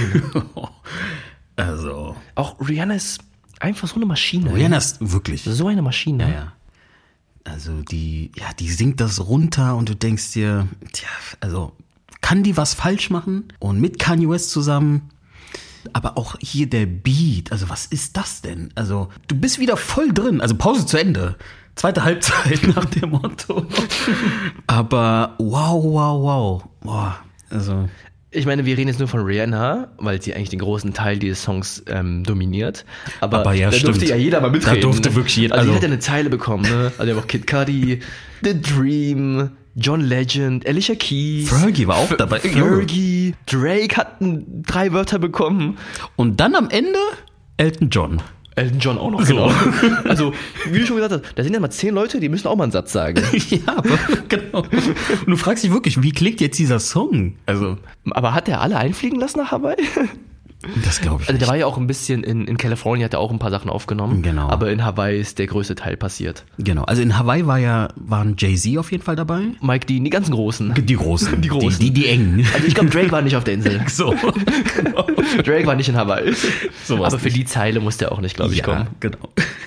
also, auch Rihanna ist einfach so eine Maschine. Rihanna ist wirklich, So eine Maschine. ja, ja. Also die, ja, die singt das runter und du denkst dir, tja, also kann die was falsch machen? Und mit Kanye West zusammen, aber auch hier der Beat, also was ist das denn? Also du bist wieder voll drin, also Pause zu Ende. Zweite Halbzeit nach dem Motto. Aber wow, wow, wow. Boah, also Ich meine, wir reden jetzt nur von Rihanna, weil sie eigentlich den großen Teil dieses Songs ähm, dominiert. Aber, Aber ja, da stimmt. durfte ja jeder mal mitreden. Da durfte wirklich jeder. Also, Also die hat ja eine Zeile bekommen, ne? Also, wir haben auch Kid Cudi, The Dream, John Legend, Alicia Keys. Fergie war auch F- dabei. Fergie, Drake hat ein, drei Wörter bekommen. Und dann am Ende Elton John. Elton John auch noch, genau. Also, wie du schon gesagt hast, da sind ja mal zehn Leute, die müssen auch mal einen Satz sagen. Ja, aber genau. Und du fragst dich wirklich, wie klingt jetzt dieser Song? Also, Aber hat der alle einfliegen lassen nach Hawaii? das glaube ich Also der nicht. war ja auch ein bisschen, in, in Kalifornien hat er auch ein paar Sachen aufgenommen. Genau. Aber in Hawaii ist der größte Teil passiert. Genau, also in Hawaii war ja, waren Jay-Z auf jeden Fall dabei. Mike Dean, die ganzen Großen. Die Großen. Die Großen. Die, die, die engen. Also ich glaube, Drake war nicht auf der Insel. So. Genau. Drake war nicht in Hawaii. So war's Aber für nicht. die Zeile musste er auch nicht, glaube ich, Ja, kommen. genau.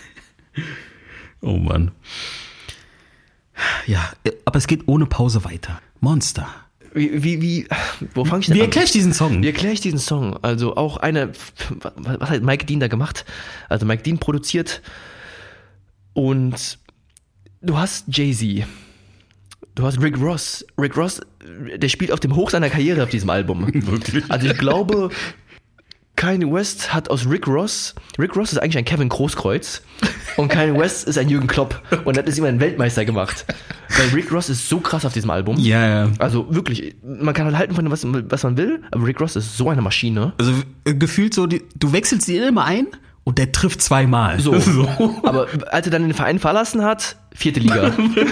Oh Mann. Ja, aber es geht ohne Pause weiter. Monster. Wie, wie, wie wo fange ich denn Wie an? erkläre ich diesen Song? Wie erkläre ich diesen Song? Also auch eine, was hat Mike Dean da gemacht? Also Mike Dean produziert und du hast Jay-Z, du hast Rick Ross. Rick Ross, der spielt auf dem Hoch seiner Karriere auf diesem Album. Wirklich? Also ich glaube, Kanye West hat aus Rick Ross, Rick Ross ist eigentlich ein Kevin Großkreuz und Kanye West ist ein Jürgen Klopp und hat es ihm einen Weltmeister gemacht. Weil Rick Ross ist so krass auf diesem Album. Ja, ja. Also wirklich, man kann halt halten von dem, was, was man will, aber Rick Ross ist so eine Maschine. Also äh, gefühlt so, die, du wechselst ihn immer ein und der trifft zweimal. So. Aber als er dann den Verein verlassen hat, vierte Liga.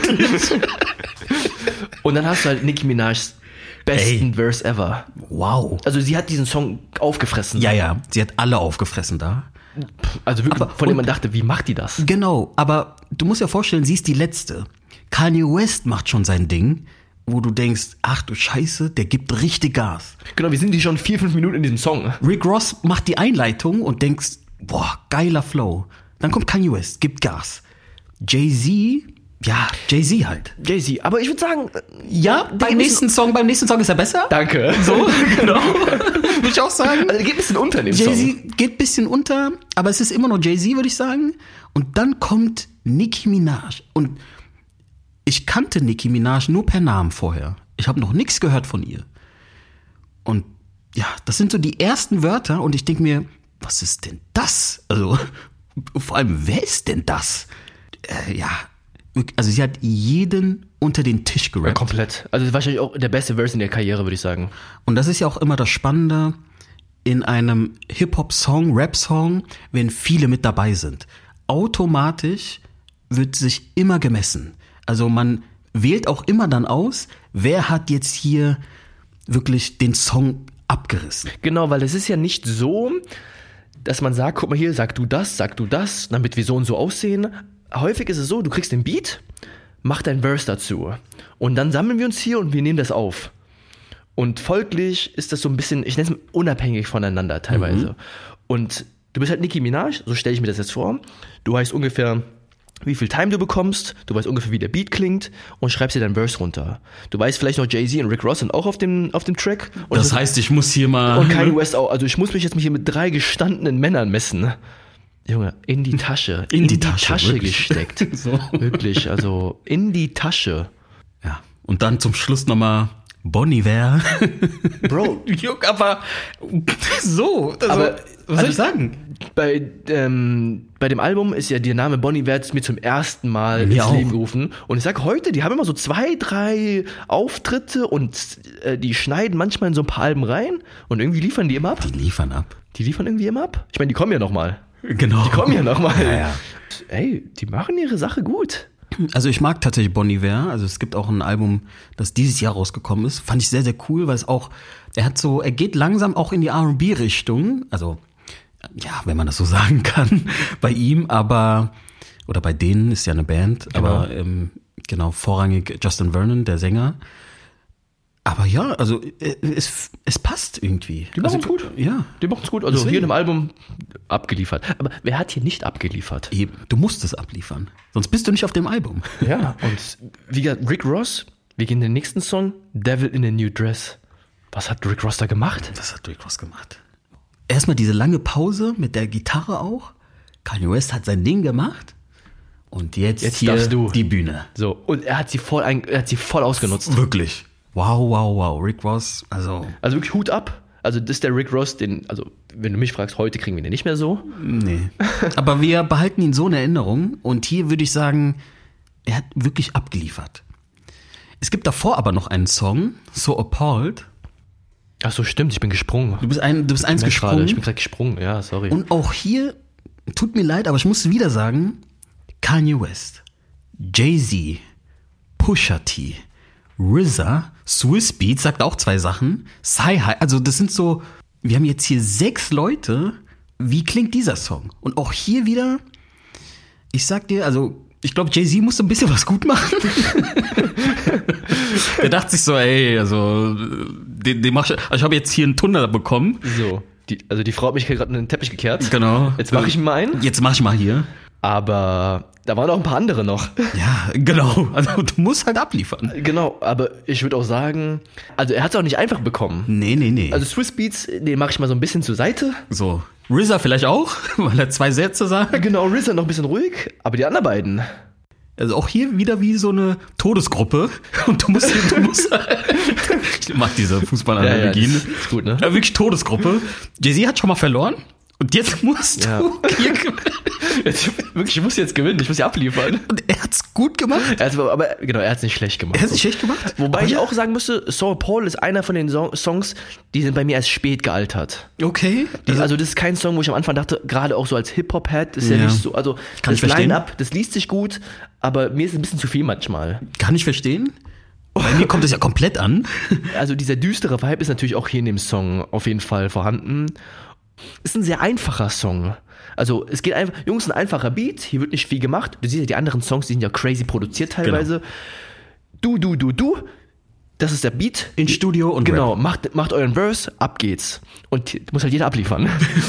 Und dann hast du halt Nicki Minaj's besten Ey. Verse ever. Wow. Also sie hat diesen Song aufgefressen. Ja, ja, sie hat alle aufgefressen da. Also wirklich, Aber- von dem man und- dachte, wie macht die das? Genau, aber du musst dir vorstellen, sie ist die Letzte. Kanye West macht schon sein Ding, wo du denkst, ach du Scheiße, der gibt richtig Gas. Genau, wir sind die schon vier, fünf Minuten in diesem Song. Rick Ross macht die Einleitung und denkst, boah, geiler Flow. Dann kommt Kanye West, gibt Gas. Jay-Z, ja, Jay-Z halt. Jay-Z, aber ich würde sagen, Ja, beim nächsten Song, beim nächsten Song ist er besser. danke. So, genau. Würde ich auch sagen. Also der geht ein bisschen unter in dem Song. Jay-Z geht ein bisschen unter, aber es ist immer noch Jay-Z, würde ich sagen. Und dann kommt Nicki Minaj. Und ich kannte Nicki Minaj nur per Namen vorher. Ich habe noch nichts gehört von ihr. Und ja, das sind so die ersten Wörter und ich denke mir, was ist denn das? Also, vor allem, wer ist denn das? Äh, ja, also sie hat jeden unter den Tisch Ja, gerappt. komplett. Also das ist wahrscheinlich auch der beste Verse in der Karriere, würde ich sagen. Und das ist ja auch immer das Spannende in einem Hip-Hop-Song, Rap-Song, wenn viele mit dabei sind. Automatisch wird sich immer gemessen. Also man wählt auch immer dann aus, wer hat jetzt hier wirklich den Song abgerissen. Genau, weil es ist ja nicht so, dass man sagt, guck mal hier, sag du das, sag du das, damit wir so und so aussehen. Häufig ist es so, du kriegst den Beat, mach dein Verse dazu. Und dann sammeln wir uns hier und wir nehmen das auf. Und folglich ist das so ein bisschen, ich nenne es unabhängig voneinander teilweise. Mhm. Und du bist halt Nicki Minaj, so stelle ich mir das jetzt vor. Du weißt ungefähr, wie viel Time du bekommst, du weißt ungefähr, wie der Beat klingt und schreibst dir deinen Verse runter. Du weißt vielleicht noch, Jay-Z und Rick Ross sind auch auf dem, auf dem Track. Und Das heißt, ich muss hier mal... Und Kanye West auch. Also ich muss mich jetzt hier mit drei gestandenen Männern messen. Junge, in die Tasche. In die Tasche, wirklich. gesteckt. So. Wirklich, also in die Tasche. Ja. Und dann zum Schluss nochmal Bon Iver. Bro, Juck, aber so. Also, Aber- was soll ich sagen? bei, ähm, bei dem Album ist ja der Name Bon Iver mir zum ersten Mal Mir ins auch. Leben gerufen. Und ich sag heute, die haben immer so zwei, drei Auftritte und äh, die schneiden manchmal in so ein paar Alben rein und irgendwie liefern die immer ab. Die liefern ab. Die liefern irgendwie immer ab. Ich meine, die kommen ja noch mal. Genau. Die kommen ja noch mal. Ja, ja. Ey, die machen ihre Sache gut. Also ich mag tatsächlich Bon Iver. Also es gibt auch ein Album, das dieses Jahr rausgekommen ist. Fand ich sehr, sehr cool, weil es auch, er hat so, er geht langsam auch in die R und B-Richtung. Also, ja, wenn man das so sagen kann, bei ihm, aber, oder bei denen ist ja eine Band, Genau. aber ähm, genau, vorrangig Justin Vernon, der Sänger. Aber ja, also äh, es, es passt irgendwie. Die machen's also, gut. Ja. Die machen's gut. Also Deswegen. hier in dem Album abgeliefert. Aber wer hat hier nicht abgeliefert? Eben, du musst es abliefern. Sonst bist du nicht auf dem Album. Ja, und wie gesagt, Rick Ross, wir gehen in den nächsten Song, Devil in a New Dress. Was hat Rick Ross da gemacht? Was hat Rick Ross gemacht? Erstmal diese lange Pause mit der Gitarre auch. Kanye West hat sein Ding gemacht. Und jetzt, Jetzt hier darfst du. die Bühne. So, und er hat sie voll, ein, er hat sie voll ausgenutzt. Wirklich. Wow, wow, wow. Rick Ross, also. Also wirklich Hut ab. Also das ist der Rick Ross, den, also wenn du mich fragst, heute kriegen wir den nicht mehr so. Nee. Aber wir behalten ihn so in Erinnerung und hier würde ich sagen, er hat wirklich abgeliefert. Es gibt davor aber noch einen Song, So Appalled. Ach so, stimmt, ich bin gesprungen. Du bist, ein, du bist eins Ich gesprungen. Grade, ich bin gerade gesprungen, ja, sorry. Und auch hier, tut mir leid, aber ich muss wieder sagen, Kanye West, Jay-Z, Pusha T, R Z A, Swizz Beatz sagt auch zwei Sachen, Sci-Hi, also das sind so, wir haben jetzt hier sechs Leute, wie klingt dieser Song? Und auch hier wieder, ich sag dir, also ich glaube, Jay-Z musste ein bisschen was gut machen. Der dachte sich so, ey, also, den, den mach ich, also ich habe jetzt hier einen Tunnel bekommen. So, die, also die Frau hat mich gerade in den Teppich gekehrt. Genau. Jetzt mache ich ihn mal ein. Jetzt mach ich mal hier. Aber da waren auch ein paar andere noch. Ja, genau. Also du musst halt abliefern. Genau, aber ich würde auch sagen, also er hat es auch nicht einfach bekommen. Nee, nee, nee. Also Swizz Beatz, den mache ich mal so ein bisschen zur Seite. So. R Z A vielleicht auch, weil er zwei Sätze sagt. Genau, R Z A noch ein bisschen ruhig, aber die anderen beiden. Also auch hier wieder wie so eine Todesgruppe. Und du musst, du musst ich mag diese Fußballanalogien. Ja, ja, das ist gut, ne? Ja, wirklich Todesgruppe. Jay-Z hat schon mal verloren. Und jetzt musst Ja. du hier gewinnen. Jetzt, wirklich, ich muss jetzt gewinnen, ich muss ja abliefern. Und er hat's gut gemacht. Er hat's, aber genau, er hat es nicht schlecht gemacht. Er hat's nicht schlecht gemacht. Wobei Aber ich ja. auch sagen müsste, So Paul ist einer von den so- Songs, die sind bei mir erst spät gealtert. Okay. Die, also das ist kein Song, wo ich am Anfang dachte, gerade auch so als Hip-Hop-Head, ist ja, Ja. nicht so, also Kann ich das verstehen. Line-Up, das liest sich gut, aber mir ist es ein bisschen zu viel manchmal. Kann ich verstehen. Bei mir kommt es ja komplett an. Also dieser düstere Vibe ist natürlich auch hier in dem Song auf jeden Fall vorhanden. Ist ein sehr einfacher Song. Also es geht einfach, Jungs, ein einfacher Beat, hier wird nicht viel gemacht. Du siehst ja die anderen Songs, die sind ja crazy produziert teilweise. Du, du, du, du, das ist der Beat. In Studio und Genau, Rap. macht, macht euren Verse, ab geht's. Und hier muss halt jeder abliefern.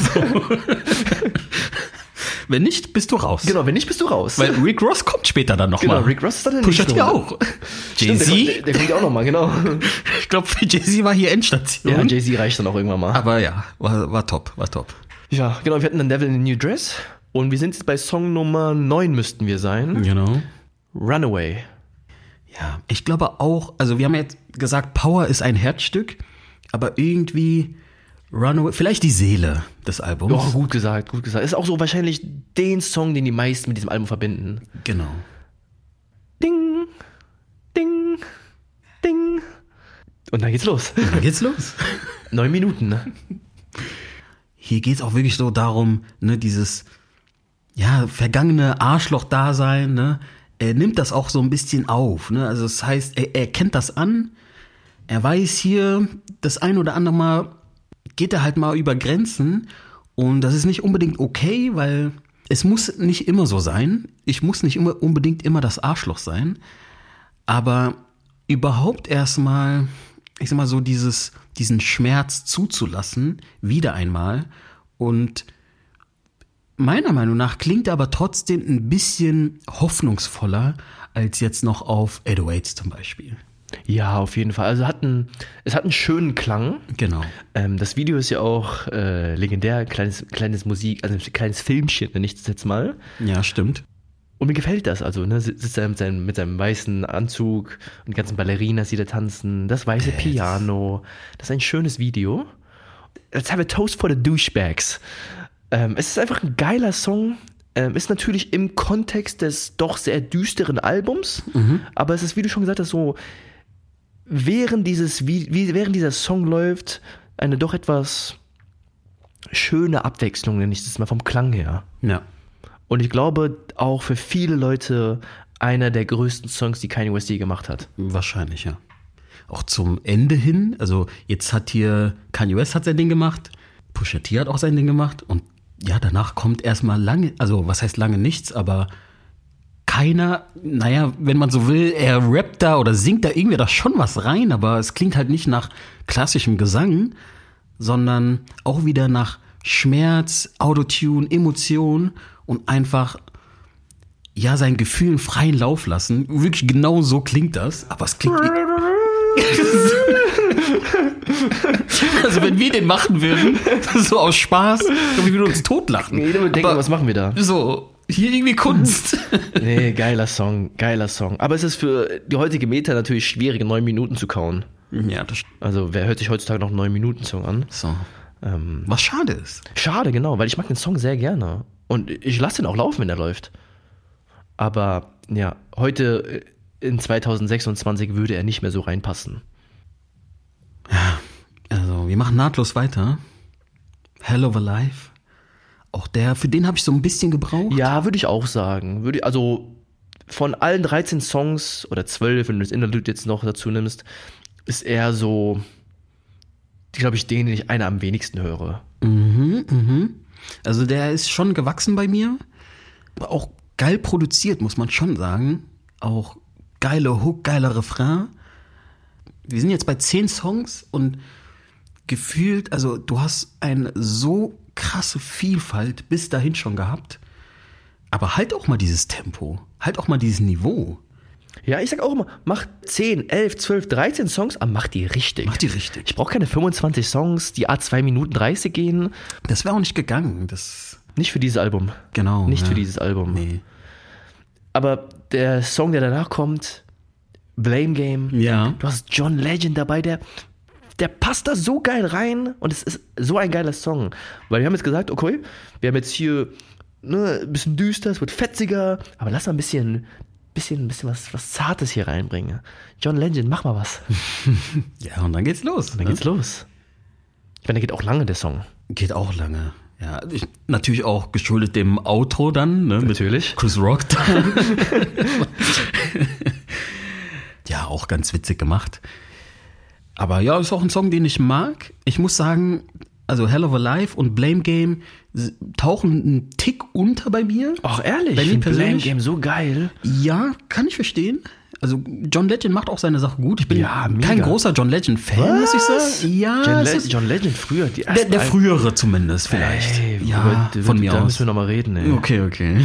Wenn nicht, bist du raus. Genau, wenn nicht, bist du raus. Weil Rick Ross kommt später dann genau, nochmal. Rick Ross ist dann in Pusha die T Runde. auch. Stimmt, der, Jay-Z, kommt- der kommt ja auch nochmal, genau. ich glaube, für Jay-Z war hier Endstation. Ja, Jay-Z reicht dann auch irgendwann mal. Aber ja, war, war top, war top. Ja, genau, wir hatten dann Devil in a New Dress. Und wir sind jetzt bei Song Nummer neun müssten wir sein. Genau. Runaway. Ja, ich glaube auch, also wir haben jetzt gesagt, Power ist ein Herzstück, aber irgendwie Runaway, vielleicht die Seele des Albums. Ja, gut gesagt, gut gesagt. Ist auch so wahrscheinlich den Song, den die meisten mit diesem Album verbinden. Genau. Ding, ding, ding. Und dann geht's los. Dann geht's los. Neun Minuten, ne? Hier geht's auch wirklich so darum, ne, dieses, ja, vergangene Arschloch-Dasein, ne, er nimmt das auch so ein bisschen auf, ne, also das heißt, er, er kennt das an, er weiß hier, das ein oder andere Mal geht er halt mal über Grenzen und das ist nicht unbedingt okay, weil es muss nicht immer so sein, ich muss nicht immer unbedingt immer das Arschloch sein, aber überhaupt erstmal, ich sag mal so, dieses, diesen Schmerz zuzulassen, wieder einmal. Und meiner Meinung nach klingt er aber trotzdem ein bisschen hoffnungsvoller als jetzt noch auf eight oh eights zum Beispiel. Ja, auf jeden Fall. Also hat einen, es hat einen schönen Klang. Genau. Ähm, das Video ist ja auch äh, legendär, kleines, kleines Musik, also ein kleines Filmchen, nenne ich das jetzt mal. Ja, stimmt. Und mir gefällt das, also, ne, sitzt er mit seinem, mit seinem weißen Anzug und die ganzen Ballerinas, die da tanzen, das weiße Piano, das ist ein schönes Video. Let's have a toast for the douchebags. Ähm, es ist einfach ein geiler Song, ähm, ist natürlich im Kontext des doch sehr düsteren Albums, mhm. aber es ist, wie du schon gesagt hast, so, während dieses, wie, wie, während dieser Song läuft, eine doch etwas schöne Abwechslung, nenne ich das mal vom Klang her. Ja. Und ich glaube, auch für viele Leute einer der größten Songs, die Kanye West je gemacht hat. Wahrscheinlich, ja. Auch zum Ende hin, also jetzt hat hier, Kanye West hat sein Ding gemacht, Pusha T hat auch sein Ding gemacht und ja, danach kommt erstmal lange, also was heißt lange nichts, aber keiner, naja, wenn man so will, er rappt da oder singt da irgendwie da schon was rein, aber es klingt halt nicht nach klassischem Gesang, sondern auch wieder nach Schmerz, Autotune, Emotion und einfach, ja, seinen Gefühlen freien Lauf lassen. Wirklich genau so klingt das, aber es klingt... Also wenn wir den machen würden, so aus Spaß, dann würden wir uns totlachen. Jeder würde denken, aber was machen wir da? So, hier irgendwie Kunst. Nee, geiler Song, geiler Song. Aber es ist für die heutige Meta natürlich schwierig, in neun Minuten zu kauen. Ja, das stimmt. Also wer hört sich heutzutage noch einen neun Minuten Song an? So. Ähm, Was schade ist. schade, genau, weil ich mag den Song sehr gerne. Und ich lasse ihn auch laufen, wenn er läuft. Aber ja, heute in zwanzig sechsundzwanzig würde er nicht mehr so reinpassen. Also, wir machen nahtlos weiter. Hell of a Life. Auch der, für den habe ich so ein bisschen gebraucht. Ja, würde ich auch sagen. Würde, also von allen dreizehn Songs oder zwölf, wenn du das Interlude jetzt noch dazu nimmst, ist er so, glaube ich, den, den ich einer am wenigsten höre. Mhm, mhm. Also der ist schon gewachsen bei mir. Aber auch geil produziert, muss man schon sagen. Auch geile Hook, geiler Refrain. Wir sind jetzt bei zehn Songs und gefühlt, also du hast eine so krasse Vielfalt bis dahin schon gehabt. Aber halt auch mal dieses Tempo. Halt auch mal dieses Niveau. Ja, ich sag auch immer, mach zehn, elf, zwölf, dreizehn Songs, aber mach die richtig. Mach die richtig. Ich brauche keine fünfundzwanzig Songs, die a zwei Minuten dreißig gehen. Das wäre auch nicht gegangen. Das Nicht für dieses Album. Genau. Nicht ja. für dieses Album. Nee. Aber der Song, der danach kommt, Blame Game, Ja. du hast John Legend dabei, der, der passt da so geil rein und es ist so ein geiler Song. Weil wir haben jetzt gesagt, okay, wir haben jetzt hier ne, ein bisschen düster, es wird fetziger, aber lass mal ein bisschen, bisschen, bisschen was, was Zartes hier reinbringen. John Legend, mach mal was. Ja, und dann geht's los. Und dann geht's los. Ich meine, der geht auch lange, der Song. Geht auch lange. Ja, ich, natürlich auch geschuldet dem Outro dann, ne? Natürlich. Mit Chris Rock dann. Ja, auch ganz witzig gemacht. Aber ja, ist auch ein Song, den ich mag. Ich muss sagen, also Hell of a Life und Blame Game tauchen einen Tick unter bei mir. Ach, ehrlich? Bei Ich mir finde Blame persönlich. Game so geil. Ja, kann ich verstehen. Also John Legend macht auch seine Sache gut. Ich bin Ja, mega. kein großer John Legend-Fan, muss ich sagen. Ja, John, es Le ist John Legend früher, die der, ersten der Al- frühere zumindest vielleicht. Ey, ja, über- von über- mir da aus. müssen wir nochmal reden, ey. Okay, okay.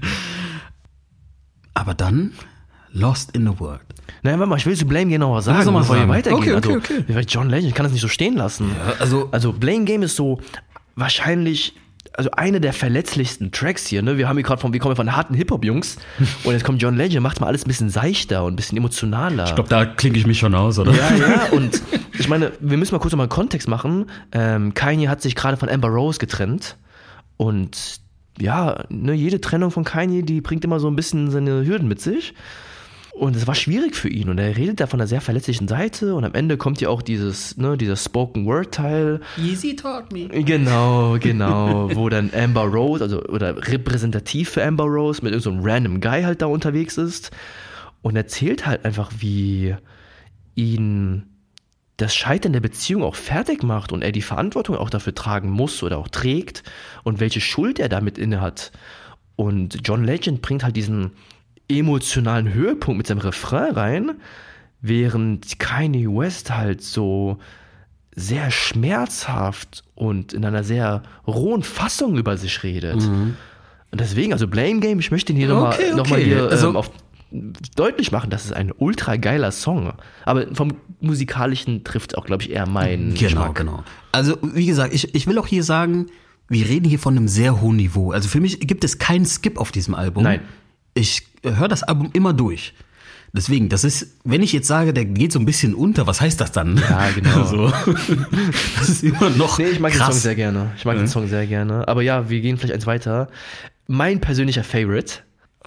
Aber dann Lost in the World. Nein, warte mal, ich will zu Blame Game noch was sagen, Lass mal bevor wir sagen. weitergehen. Okay, okay, also, okay. weil John Legend, ich kann das nicht so stehen lassen. Ja, also- also Blame Game ist so wahrscheinlich, also eine der verletzlichsten Tracks hier, ne? Wir haben hier gerade von, wir kommen von harten Hip-Hop-Jungs und jetzt kommt John Legend, macht mal alles ein bisschen seichter und ein bisschen emotionaler. Ich glaube, da klinge ich mich schon aus, oder? Ja, ja, und ich meine, wir müssen mal kurz nochmal einen Kontext machen. Ähm, Kanye hat sich gerade von Amber Rose getrennt und ja, ne, jede Trennung von Kanye, die bringt immer so ein bisschen seine Hürden mit sich. Und es war schwierig für ihn und er redet da von einer sehr verletzlichen Seite und am Ende kommt ja auch dieses, ne, dieser Spoken-Word-Teil. Easy taught me. Genau, genau, wo dann Amber Rose, also oder repräsentativ für Amber Rose mit irgendeinem so einem random Guy halt da unterwegs ist und erzählt halt einfach, wie ihn das Scheitern der Beziehung auch fertig macht und er die Verantwortung auch dafür tragen muss oder auch trägt und welche Schuld er damit inne hat. Und John Legend bringt halt diesen emotionalen Höhepunkt mit seinem Refrain rein, während Kanye West halt so sehr schmerzhaft und in einer sehr rohen Fassung über sich redet. Und deswegen, also Blame Game, ich möchte ihn hier nochmal Okay, noch mal okay. hier Also- ähm, auf, deutlich machen, das ist ein ultra geiler Song. Aber vom Musikalischen trifft auch, glaube ich, eher meinen Genau, Geschmack. genau. Also, wie gesagt, ich, ich will auch hier sagen, wir reden hier von einem sehr hohen Niveau. Also für mich gibt es keinen Skip auf diesem Album. Nein. Ich höre das Album immer durch. Deswegen, das ist, wenn ich jetzt sage, der geht so ein bisschen unter, was heißt das dann? Ja, genau. So. Das ist immer noch Nee, ich mag den Song krass. sehr gerne. Ich mag den Song sehr gerne. Aber ja, wir gehen vielleicht eins weiter. Mein persönlicher Favorite.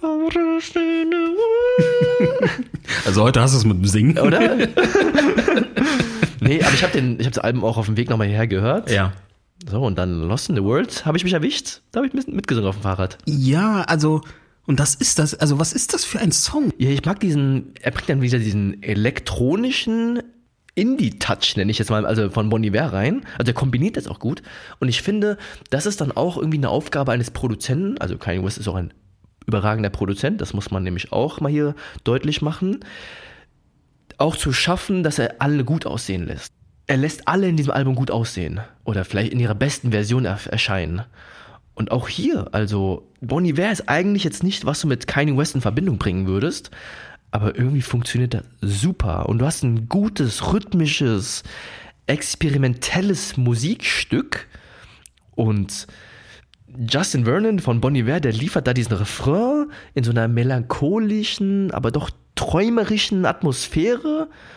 Also heute hast du es mit dem Singen. Oder? Nee, aber ich habe den, ich habe das Album auch auf dem Weg nochmal hierher gehört. Ja. So, und dann Lost in the World habe ich mich erwischt. Da habe ich ein bisschen mitgesungen auf dem Fahrrad. Ja, also, und das ist das, also was ist das für ein Song? Ja, ich mag diesen, er bringt dann wieder diesen elektronischen Indie-Touch, nenne ich jetzt mal, also von Bon Iver rein. Also er kombiniert das auch gut. Und ich finde, das ist dann auch irgendwie eine Aufgabe eines Produzenten. Also Kanye West ist auch ein überragender Produzent, das muss man nämlich auch mal hier deutlich machen. Auch zu schaffen, dass er alle gut aussehen lässt. Er lässt alle in diesem Album gut aussehen. Oder vielleicht in ihrer besten Version er- erscheinen. Und auch hier, also Bon Iver ist eigentlich jetzt nicht, was du mit Kanye West in Verbindung bringen würdest, aber irgendwie funktioniert das super. Und du hast ein gutes, rhythmisches, experimentelles Musikstück und Justin Vernon von Bon Iver, der liefert da diesen Refrain in so einer melancholischen, aber doch träumerischen Atmosphäre.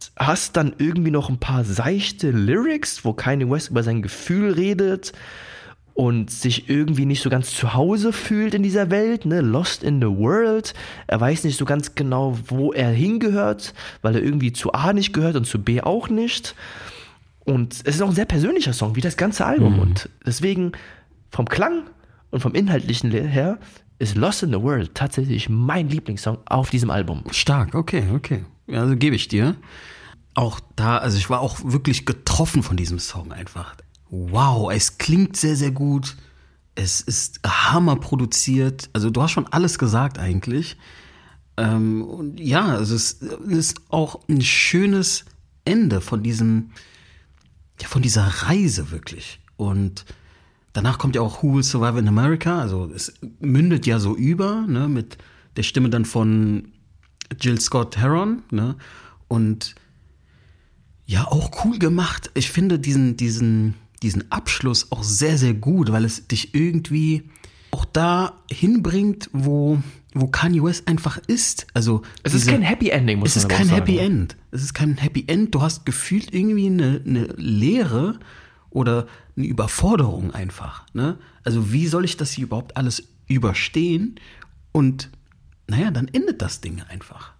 hast dann irgendwie noch ein paar seichte Lyrics, wo Kanye West über sein Gefühl redet und sich irgendwie nicht so ganz zu Hause fühlt in dieser Welt, ne? Lost in the world. Er weiß nicht so ganz genau, wo er hingehört, weil er irgendwie zu A nicht gehört und zu B auch nicht. Und es ist auch ein sehr persönlicher Song, wie das ganze Album. Mhm. Und deswegen vom Klang und vom Inhaltlichen her ist Lost in the World tatsächlich mein Lieblingssong auf diesem Album. Stark, okay, okay. Also gebe ich dir. Auch da, also ich war auch wirklich getroffen von diesem Song einfach. Wow, es klingt sehr, sehr gut. Es ist hammer produziert. Also du hast schon alles gesagt eigentlich. Ähm, und ja, also es ist auch ein schönes Ende von diesem, ja, von dieser Reise wirklich. Und danach kommt ja auch Who Will Survive in America. Also es mündet ja so über, ne, mit der Stimme dann von Jill Scott Heron, ne? Und ja, auch cool gemacht. Ich finde diesen, diesen, diesen Abschluss auch sehr, sehr gut, weil es dich irgendwie auch da hinbringt, wo, wo Kanye West einfach ist. Also es diese, ist kein Happy Ending, muss man sagen. Es ist kein Happy End. Es ist kein Happy End. Du hast gefühlt irgendwie eine, eine Leere oder eine Überforderung einfach. Ne? Also wie soll ich das hier überhaupt alles überstehen? Und naja, dann endet das Ding einfach.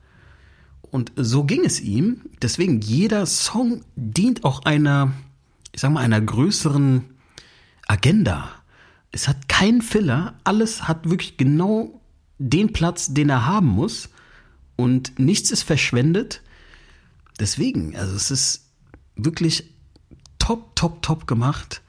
Und so ging es ihm. Deswegen, jeder Song dient auch einer, ich sag mal, einer größeren Agenda. Es hat keinen Filler. Alles hat wirklich genau den Platz, den er haben muss. Und nichts ist verschwendet. Deswegen, also es ist wirklich top, top, top gemacht.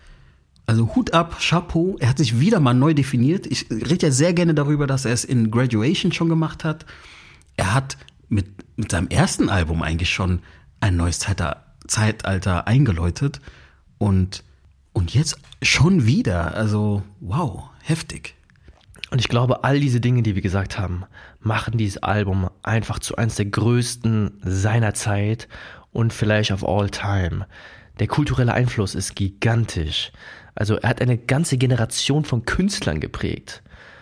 Also Hut ab, Chapeau. Er hat sich wieder mal neu definiert. Ich rede ja sehr gerne darüber, dass er es in Graduation schon gemacht hat. Er hat mit, mit seinem ersten Album eigentlich schon ein neues Zeitalter, Zeitalter eingeläutet. Und, und jetzt schon wieder. Also wow, heftig. Und ich glaube, all diese Dinge, die wir gesagt haben, machen dieses Album einfach zu eins der größten seiner Zeit und vielleicht of all time. Der kulturelle Einfluss ist gigantisch. Also er hat eine ganze Generation von Künstlern geprägt.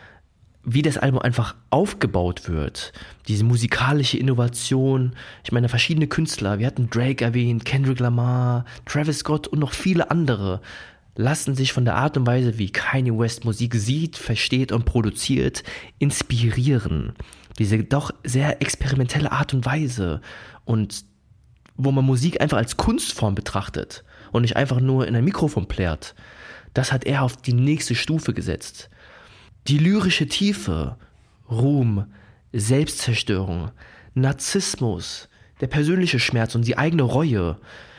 Wie das Album einfach aufgebaut wird, diese musikalische Innovation. Ich meine, verschiedene Künstler, wir hatten Drake erwähnt, Kendrick Lamar, Travis Scott und noch viele andere, lassen sich von der Art und Weise, wie Kanye West Musik sieht, versteht und produziert, inspirieren. Diese doch sehr experimentelle Art und Weise und wo man Musik einfach als Kunstform betrachtet und nicht einfach nur in ein Mikrofon plärt, das hat er auf die nächste Stufe gesetzt. Die lyrische Tiefe, Ruhm, Selbstzerstörung, Narzissmus, der persönliche Schmerz und die eigene Reue,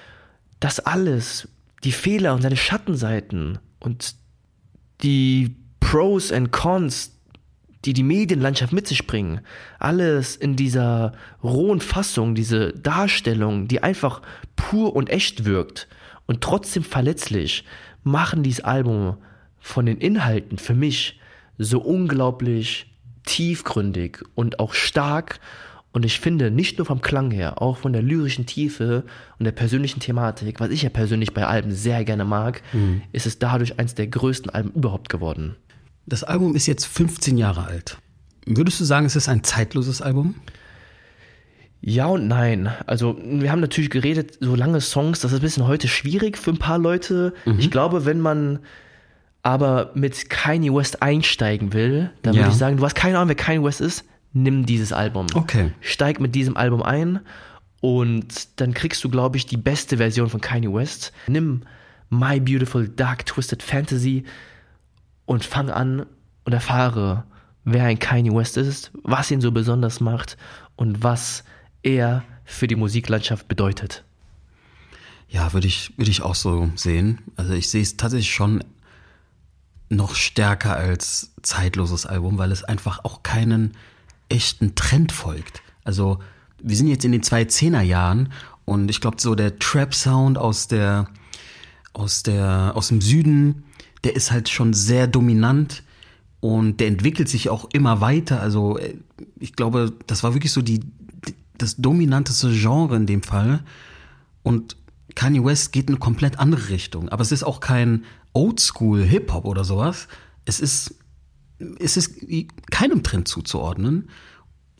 das alles, die Fehler und seine Schattenseiten und die Pros and Cons, die die Medienlandschaft mit sich bringen, alles in dieser rohen Fassung, diese Darstellung, die einfach pur und echt wirkt und trotzdem verletzlich, machen dieses Album von den Inhalten für mich so unglaublich tiefgründig und auch stark. Und ich finde, nicht nur vom Klang her, auch von der lyrischen Tiefe und der persönlichen Thematik, was ich ja persönlich bei Alben sehr gerne mag, mhm. ist es dadurch eines der größten Alben überhaupt geworden. Das Album ist jetzt fünfzehn Jahre alt. Würdest du sagen, es ist ein zeitloses Album? Ja und nein. Also wir haben natürlich geredet, so lange Songs, das ist ein bisschen heute schwierig für ein paar Leute. Mhm. Ich glaube, wenn man aber mit Kanye West einsteigen will, dann ja. würde ich sagen, du hast keine Ahnung, wer Kanye West ist, nimm dieses Album. Okay. Steig mit diesem Album ein und dann kriegst du, glaube ich, die beste Version von Kanye West. Nimm My Beautiful Dark Twisted Fantasy und fang an und erfahre, wer ein Kanye West ist, was ihn so besonders macht und was er für die Musiklandschaft bedeutet. Ja, würde ich, würde ich auch so sehen. Also ich sehe es tatsächlich schon noch stärker als zeitloses Album, weil es einfach auch keinen echten Trend folgt. Also wir sind jetzt in den zweitausendzehner Jahren und ich glaube so der Trap-Sound aus der aus der aus dem Süden, der ist halt schon sehr dominant und der entwickelt sich auch immer weiter. Also ich glaube, das war wirklich so die das dominanteste Genre in dem Fall und Kanye West geht in eine komplett andere Richtung. Aber es ist auch kein Oldschool-Hip-Hop oder sowas. Es ist, es ist keinem Trend zuzuordnen.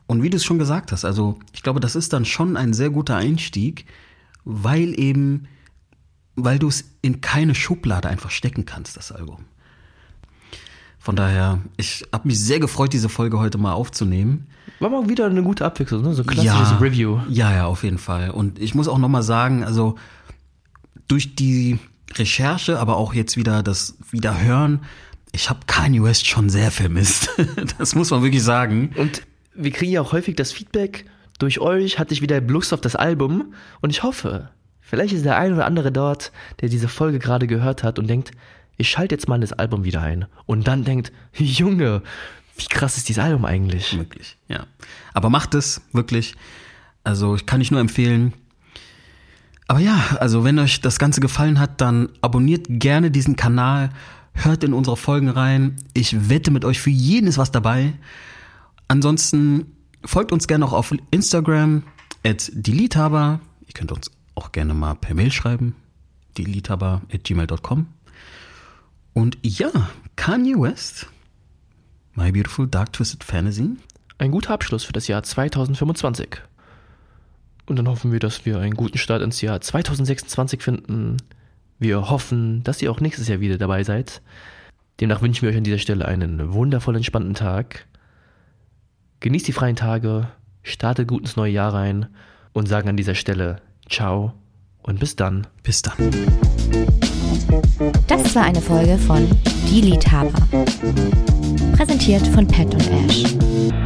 Und wie du es schon gesagt hast, also ich glaube, das ist dann schon ein sehr guter Einstieg, weil eben, weil du es in keine Schublade einfach stecken kannst, das Album. Von daher, ich habe mich sehr gefreut, diese Folge heute mal aufzunehmen. War mal wieder eine gute Abwechslung, ne? So ein klassisches ja, Review. Ja, ja, auf jeden Fall. Und ich muss auch nochmal sagen, also durch die Recherche, aber auch jetzt wieder das Wiederhören, ich habe Kanye West schon sehr vermisst. Das muss man wirklich sagen. Und wir kriegen ja auch häufig das Feedback, durch euch hatte ich wieder Lust auf das Album. Und ich hoffe, vielleicht ist der ein oder andere dort, der diese Folge gerade gehört hat und denkt, ich schalte jetzt mal das Album wieder ein. Und dann denkt, Junge, wie krass ist dieses Album eigentlich? Wirklich, ja. Aber macht es, wirklich. Also ich kann nicht nur empfehlen. Aber ja, also wenn euch das Ganze gefallen hat, dann abonniert gerne diesen Kanal, hört in unsere Folgen rein. Ich wette, mit euch für jeden ist was dabei. Ansonsten folgt uns gerne auch auf Instagram at dieliethaber. Ihr könnt uns auch gerne mal per Mail schreiben, dieliethaber at gmail dot com. Und ja, Kanye West, My Beautiful Dark Twisted Fantasy. Ein guter Abschluss für das Jahr zweitausendfünfundzwanzig. Und dann hoffen wir, dass wir einen guten Start ins Jahr zweitausendsechsundzwanzig finden. Wir hoffen, dass ihr auch nächstes Jahr wieder dabei seid. Demnach wünschen wir euch an dieser Stelle einen wundervoll entspannten Tag. Genießt die freien Tage, startet gut ins neue Jahr rein und sagen an dieser Stelle Ciao und bis dann. Bis dann. Das war eine Folge von Die Liebhaber. Präsentiert von Pat und Ash.